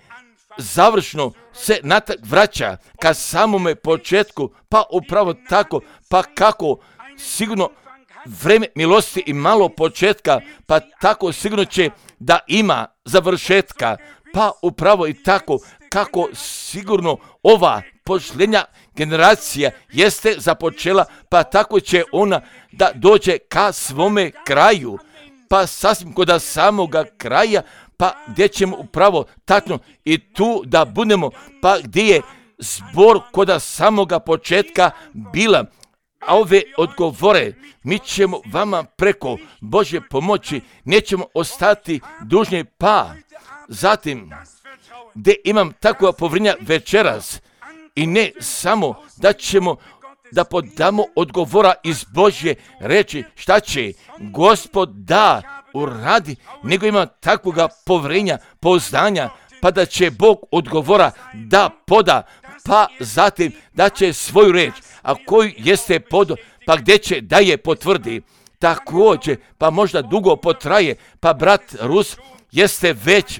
završno se natak vraća ka samome početku, pa upravo tako, pa kako sigurno vreme milosti i malo početka, pa tako sigurno će da ima završetka, pa upravo i tako kako sigurno ova posljednja generacija jeste započela, pa tako će ona da dođe ka svome kraju, pa sasvim koda samoga kraja, pa gdje ćemo upravo tačno i tu da budemo, pa gdje je zbor koda samoga početka bila. A ove odgovore mi ćemo vama preko Božje pomoći, nećemo ostati dužni, pa zatim gdje imam takva povrinja večeras, i ne samo da ćemo da podamo odgovora iz Božje reči šta će Gospod da uradi, nego ima takvoga povrenja, pouzdanja, pa da će Bog odgovora da poda, pa zatim da će svoju reč, a koju jeste podo, pa gdje će da je potvrdi. Također, pa možda dugo potraje, pa brat Rus jeste već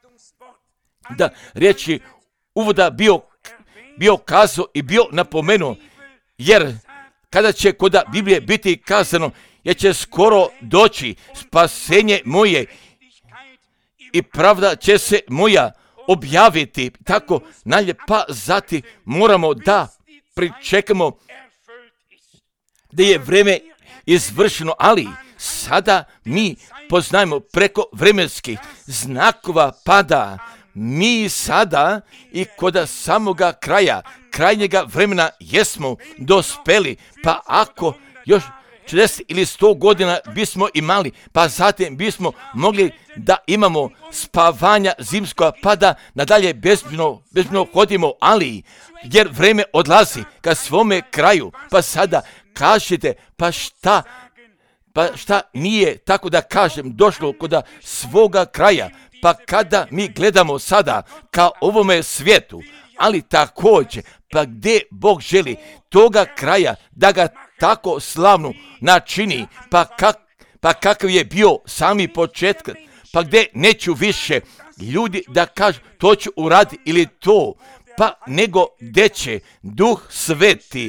da riječi uvoda bio, bio kazao i bio napomenuo, jer kada će kod Biblije biti kazano, jer će skoro doći spasenje moje i pravda će se moja objaviti, tako nalje, pa zatim moramo da pričekamo da je vreme izvršeno, ali sada mi poznajemo preko vremenskih znakova pada, mi sada i kod samoga kraja, krajnjega vremena jesmo dospeli, pa ako još četrdeset ili sto godina bismo imali, pa zatim bismo mogli da imamo spavanja zimskoga, pa da nadalje bezbno, bezbno hodimo, ali jer vreme odlazi ka svome kraju, pa sada kažete, pa šta, pa šta nije, tako da kažem, došlo kod svoga kraja, Pa kada mi gledamo sada ka ovome svijetu, ali također, pa gdje Bog želi toga kraja da ga tako slavno načini, pa, kak, pa kakav je bio sami početak, pa gdje neću više ljudi da kažu to ću uraditi ili to, pa nego gdje će Duh Sveti,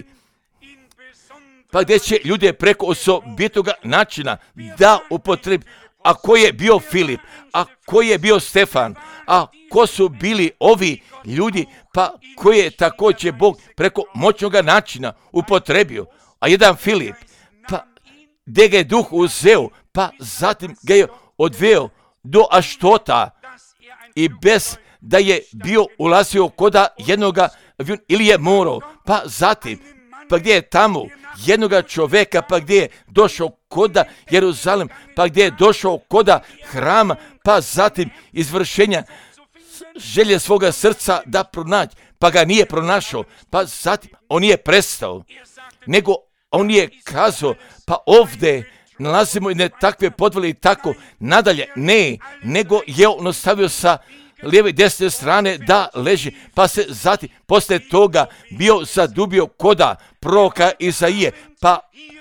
pa gdje će ljude preko osobitoga načina da upotrebi. A ko je bio Filip, a ko je bio Stefan, a ko su bili ovi ljudi, pa koje je također Bog preko moćnog načina upotrebio. A jedan Filip, pa gdje ga je Duh uzeo, pa zatim ga je odveo do Aštota i bez da je bio ulazio koda jednoga ili je morao, pa zatim, pa gdje je tamo jednoga čovjeka, pa gdje je došao koda Jeruzalem, pa gdje je došao koda hrama, pa zatim izvršenja želje svoga srca da pronaći, pa ga nije pronašao, pa zatim on nije prestao, nego on je kazao, pa ovdje nalazimo i ne takve podvale i tako nadalje, ne, nego je on ostavio sa lijeve i desne strane da leži, pa se zatim poslije toga bio zadubio koda proroka Izaije, pa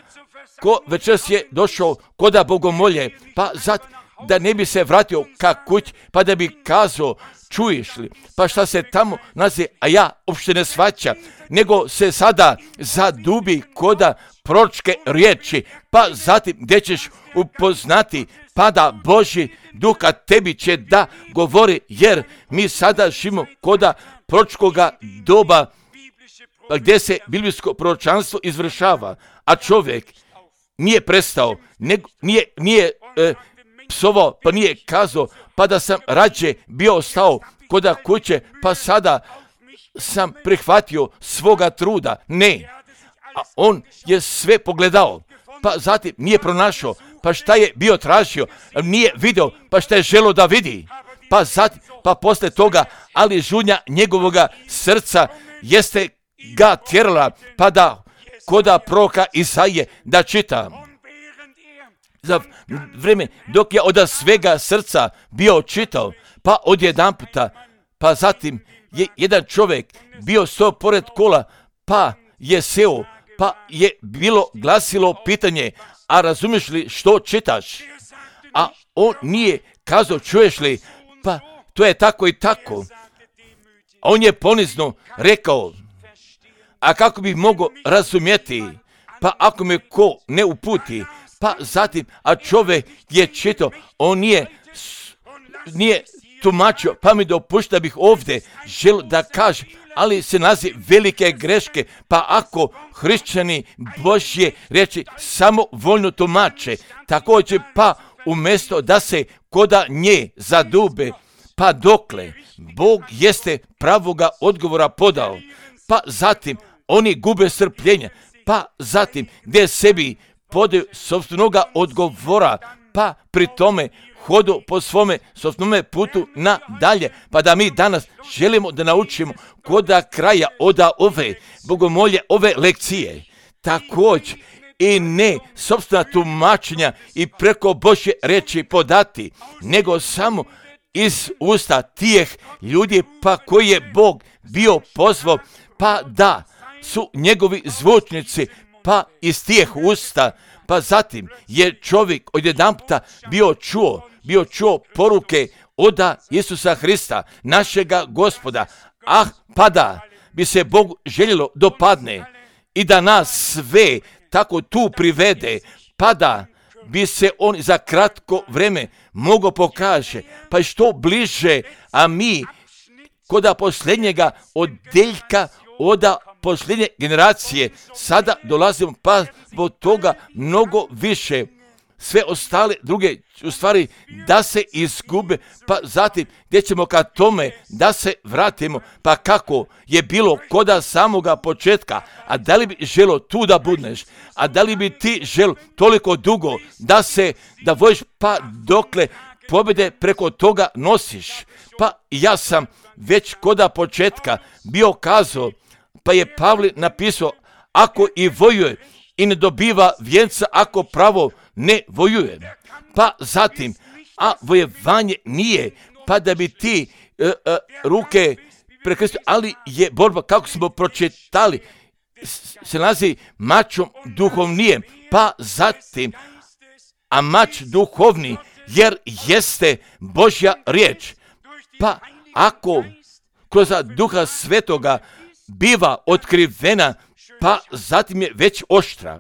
ko večeras je došao koda bogomolje, pa zatim da ne bi se vratio ka kući, pa da bi kazao, čuješ li, pa šta se tamo nalazi, a ja uopšte ne shvaća, nego se sada zadubi koda proročke riječi, pa zatim gdje ćeš upoznati, pa da Božji Duh tebi će da govori, jer mi sada živimo koda proročkoga doba, pa gdje se biblijsko proročanstvo izvršava, a čovjek nije prestao, nego, nije, nije e, psovao, pa nije kazao, pa da sam rađe bio ostao koda kuće, pa sada sam prihvatio svoga truda. Ne, a on je sve pogledao, pa zatim nije pronašao, pa šta je bio tražio, nije vidio, pa šta je želio da vidi, pa zatim, pa posle toga, ali žunja njegovoga srca jeste ga tjerala, pa da koda proroka Izaije da čita. Za vrijeme dok je od svega srca bio čitao, pa odjedan puta, pa zatim je jedan čovjek bio stao pored kola, pa je seo, pa je bilo glasilo pitanje, a razumiješ li što čitaš? A on nije kazao, čuješ li, pa to je tako i tako. A on je ponizno rekao, a kako bi mogao razumjeti, pa ako me ko ne uputi, pa zatim, a čovjek je čitao, on nije, nije tumačio, pa mi dopušta bih ovdje želio da kažem, ali se nalazi velike greške, pa ako hrišćani Božje riječi samo voljno tumače, također pa umjesto da se koda nje zadube, pa dokle Bog jeste pravoga odgovora podao, pa zatim oni gube strpljenja, pa zatim gdje sebi podaju sopstvenoga odgovora, pa pri tome hodu po svome sopstvenome putu nadalje, pa da mi danas želimo da naučimo koda kraja oda ove bogomolje, ove lekcije, također i ne sopstvena tumačenja i preko Božje reči podati, nego samo iz usta tijeh ljudi, pa koji je Bog bio pozvao, pa da su njegovi zvučnici, pa iz tijeh usta, pa zatim je čovjek odjedanputa bio čuo, bio čuo poruke oda Isusa Hrista, našega Gospoda, ah, pa da bi se Bogu željelo dopadne i da nas sve tako tu privede, pa da bi se on za kratko vreme mogao pokaže, pa što bliže, a mi koda posljednjega odeljka, oda posljednje generacije, sada dolazimo pa zbog toga mnogo više, sve ostale druge u stvari da se izgube, pa zatim gdje ćemo ka tome da se vratimo, pa kako je bilo koda samoga početka, a da li bi želo tu da budneš, a da li bi ti želo toliko dugo da se, da voliš pa dokle pobjede preko toga nosiš, pa ja sam već koda početka bio kazao, pa je Pavle napisao, ako i vojuje i ne dobiva vjenca, ako pravo ne vojuje. Pa zatim, a vojevanje nije pa da bi ti uh, uh, ruke prekrstio, ali je borba, kako smo pročitali, se nalazi mačom duhovnijem, pa zatim, a mač duhovni, jer jeste Božja riječ. Pa ako kroz Duha Svetoga biva otkrivena, pa zatim je već oštra.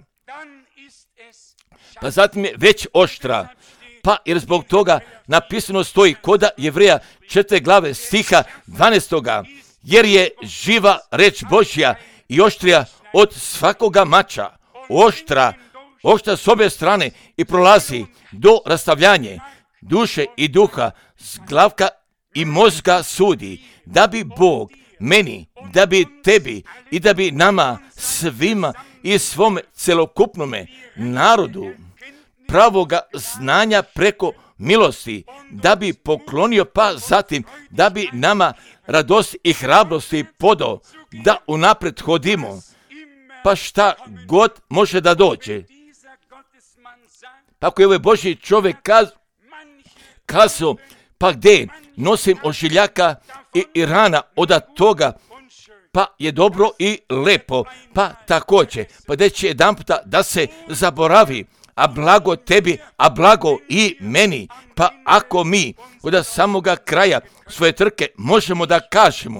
Pa zatim je već oštra. Pa jer zbog toga napisano stoji koda Jevreja četvrte glave stiha dvanaestoga. Jer je živa reč Božja i oštrija od svakoga mača. Oštra, oštra s obje strane i prolazi do rastavljanja duše i duha, zglavka i mozga sudi, da bi Bog meni, da bi tebi i da bi nama svima i svome celokupnome narodu pravoga znanja preko milosti, da bi poklonio, pa zatim da bi nama radost i hrabrosti podao, da unaprijed hodimo, pa šta god može da dođe. Pa ako je ovaj Božji čovjek kaz, kazao, pa gdje nosim ožiljaka i, i rana od toga, pa je dobro i lepo, pa također, pa gdje će jedan puta da se zaboravi, a blago tebi, a blago i meni, pa ako mi od samoga kraja svoje trke možemo da kažemo,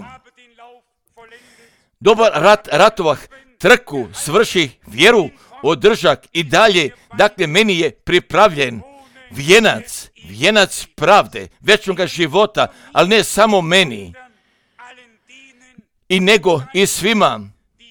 dobar rat ratovah, trku svrši, vjeru održak i dalje, dakle meni je pripravljen vijenac, vijenac pravde, večnoga života, ali ne samo meni, i nego i svima,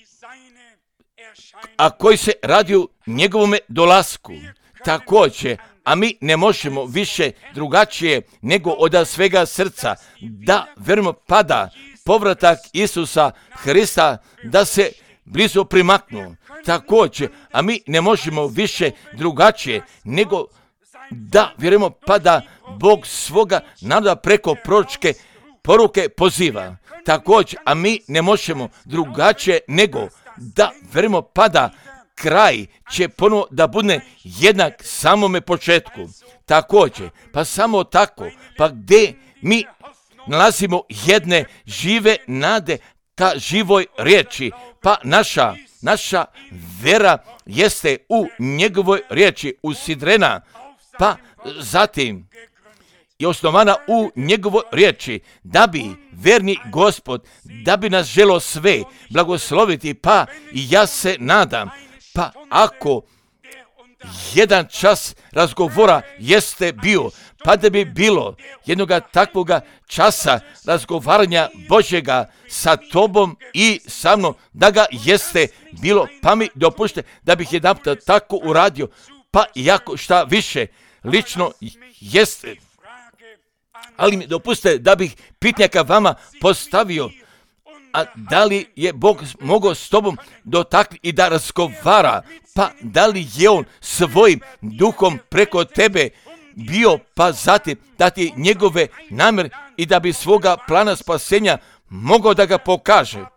a koji se radi u njegovome dolasku. Također, a mi ne možemo više drugačije nego od svega srca da vjerujemo pada povratak Isusa Hrista da se blizu primaknu. Također, a mi ne možemo više drugačije nego da vjerujemo pa da Bog svoga naroda preko proročke poruke poziva. Također, a mi ne možemo drugačije nego da vjerujemo pa da kraj će ponovo da bude jednak samome početku. Također, pa samo tako, pa gdje mi nalazimo jedne žive nade ka živoj riječi, pa naša, naša vera jeste u njegovoj riječi usidrena, pa zatim je osnovana u njegovoj riječi, da bi verni Gospod, da bi nas želo sve blagosloviti, pa i ja se nadam, pa ako jedan čas razgovora jeste bio, pa da bi bilo jednoga takvoga časa razgovaranja Božjega sa tobom i sa mnom, da ga jeste bilo, pa mi dopušte da bih jedan puta tako uradio, pa jako šta više lično jeste. Ali mi dopuste da bih pitnjaka vama postavio, a da li je Bog mogao s tobom dotaknuti i da razgovara, pa da li je on svojim duhom preko tebe bio, pa zatim da ti njegove namjere i da bi svoga plana spasenja mogao da ga pokaže.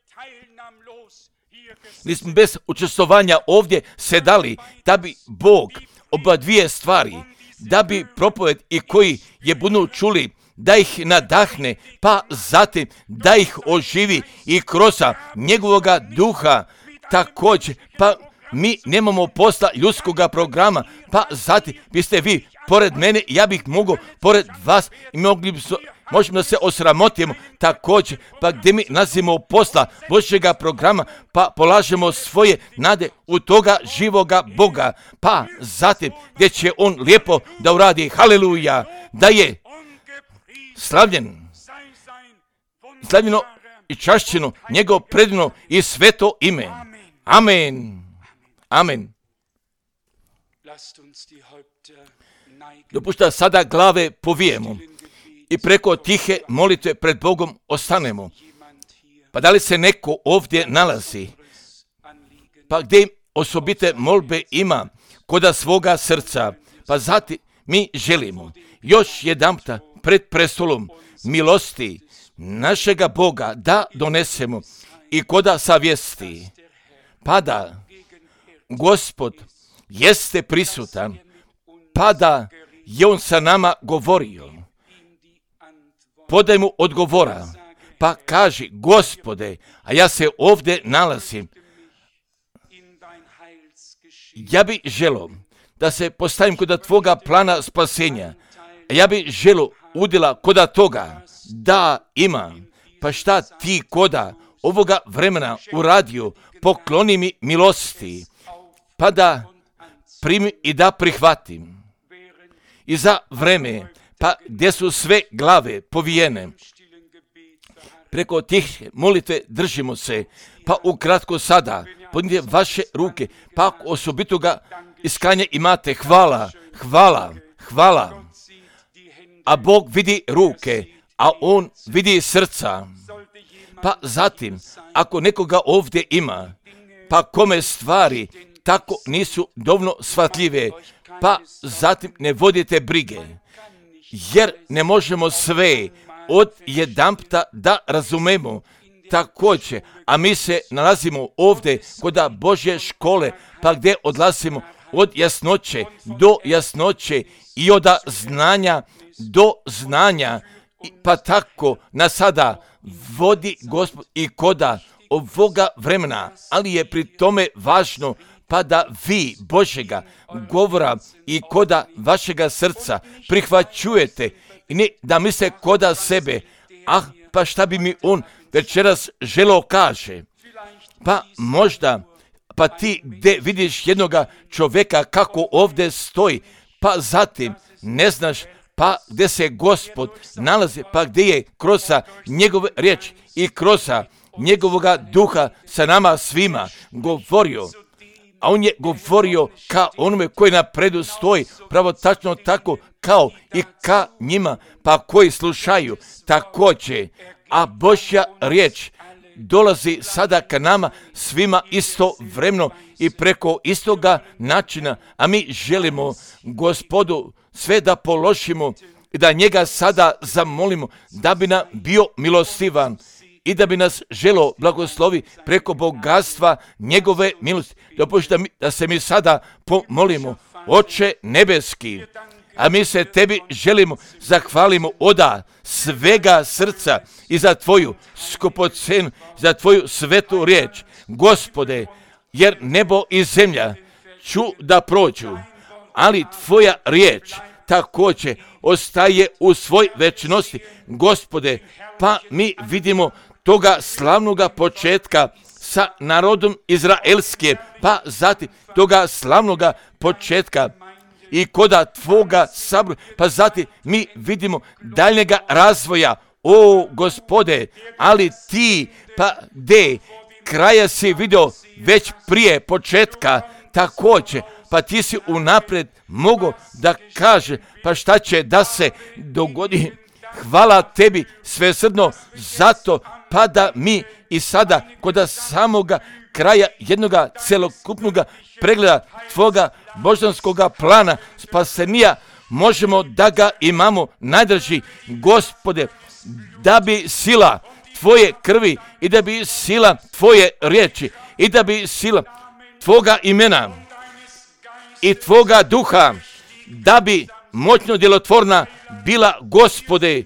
Mi smo bez učestvovanja ovdje sedali da bi Bog oba dvije stvari, da bi propoved i koji je budu čuli, da ih nadahne, pa zatim da ih oživi i kroz njegovoga duha. Također, pa mi nemamo posla ljudskoga programa, pa zatim biste vi pored mene, ja bih mogao pored vas i mogli bi, možemo da se osramotimo. Također, pa gdje mi nalazimo posla Božjega programa, pa polažemo svoje nade u toga živoga Boga, pa zatim gdje će on lijepo da uradi, haleluja, da je slavljen, slavljeno i čašćeno njegov predivno i sveto ime. Amen. Amen. Dopušta sada glave povijemo i preko tihe molitve pred Bogom ostanemo. Pa da li se neko ovdje nalazi, pa gdje osobite molbe ima koda svoga srca, pa zatim mi želimo još jedanputa pred prestolom milosti našega Boga da donesemo i koda savjesti, pa da Gospod jeste prisutan, pa da je on sa nama govorio podaj mu odgovora, pa kaži, Gospode, a ja se ovdje nalazim. Ja bi želo da se postavim kod tvoga plana spasenja. Ja bi želo udjela kod toga da imam. Pa šta ti koda ovoga vremena uradio, pokloni mi milosti, pa da primim i da prihvatim. I za vreme, pa gdje su sve glave povijene, preko tih molitve držimo se, pa ukratko sada, podignite vaše ruke, pa ako osobitoga iskanje imate, hvala, hvala, hvala. A Bog vidi ruke, a On vidi srca. Pa zatim, ako nekoga ovdje ima, pa kome stvari tako nisu dovoljno shvatljive, pa zatim ne vodite brige, jer ne možemo sve od jedanputa da razumemo također, a mi se nalazimo ovdje kod Božje škole, pa gdje odlazimo od jasnoće do jasnoće i od znanja do znanja, pa tako na sada vodi Gospod i koda ovoga vremena, ali je pri tome važno pa da vi Božjega govora i koda vašega srca prihvaćujete i ne da misle koda sebe, ah, pa šta bi mi on večeras želeo kaže, pa možda, pa ti gdje vidiš jednoga čovjeka kako ovdje stoji, pa zatim ne znaš pa gdje se Gospod nalazi, pa gdje je kroz njegove riječi i kroz njegovoga duha sa nama svima govorio, a on je govorio ka onome koji na predu stoji, pravo tačno tako kao i ka njima, pa koji slušaju također, a Božja riječ dolazi sada ka nama svima istovremeno i preko istoga načina, a mi želimo Gospodu sve da položimo i da njega sada zamolimo da bi nam bio milostivan i da bi nas želo blagoslovi preko bogatstva njegove milosti. Dopušta da se mi sada pomolimo, Oče nebeski, a mi se tebi želimo, zahvalimo oda svega srca i za tvoju skupocenu, za tvoju svetu riječ, Gospode, jer nebo i zemlja ću da prođu, ali tvoja riječ također ostaje u svoj večnosti, Gospode, pa mi vidimo toga slavnoga početka sa narodom izraelskim, pa zatim toga slavnoga početka i koda tvoga sabora, pa zatim mi vidimo daljnjega razvoja, o Gospode, ali ti, pa de, kraja si vidio već prije početka također, pa ti si unaprijed mogo da kaže, pa šta će da se dogodi. Hvala tebi svesrdno zato, pa da mi i sada kod samoga kraja jednoga celokupnoga pregleda tvoga božanskoga plana spasenija možemo da ga imamo najdraži, Gospode, da bi sila tvoje krvi i da bi sila tvoje riječi i da bi sila tvoga imena i tvoga duha, da bi moćno djelotvorna bila, Gospode,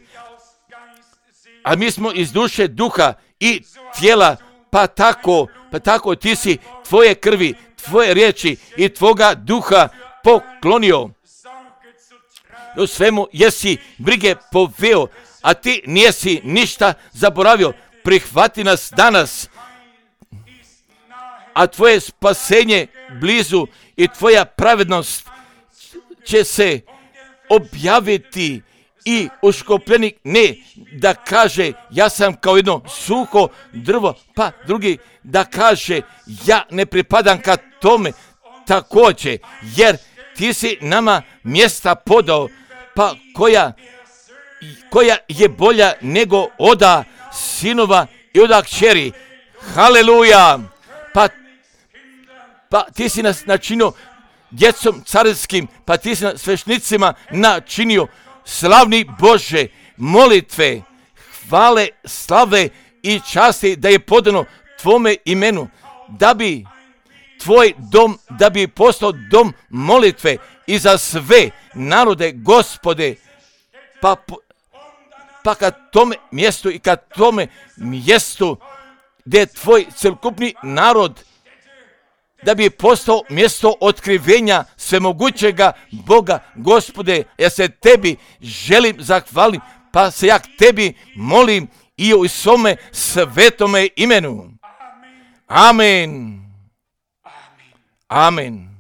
a mi smo iz duše, duha i tijela, pa tako, pa tako ti si tvoje krvi, tvoje riječi i tvoga duha poklonio. U svemu jesi brige poveo, a ti nijesi ništa zaboravio. Prihvati nas danas, a tvoje spasenje blizu i tvoja pravednost će se objaviti i uškopljenik ne da kaže ja sam kao jedno suho drvo, pa drugi da kaže ja ne pripadam ka tome također, jer ti si nama mjesta podao, pa koja, koja je bolja nego oda sinova i oda kćeri. Haleluja! Pa, pa ti si nas načinio djecom carinskim, pa ti si nas svešnicima načinio. Slavni Bože, molitve, hvale, slave i časti da je podano tvome imenu, da bi tvoj dom, da bi postao dom molitve i za sve narode, Gospode, pa, pa ka tome mjestu i ka tome mjestu gdje je tvoj celokupni narod, da bi postao mjesto otkrivenja svemogućega Boga. Gospode, ja se tebi želim zahvalim, pa se ja k tebi molim i u svome svetome imenu. Amen. Amen.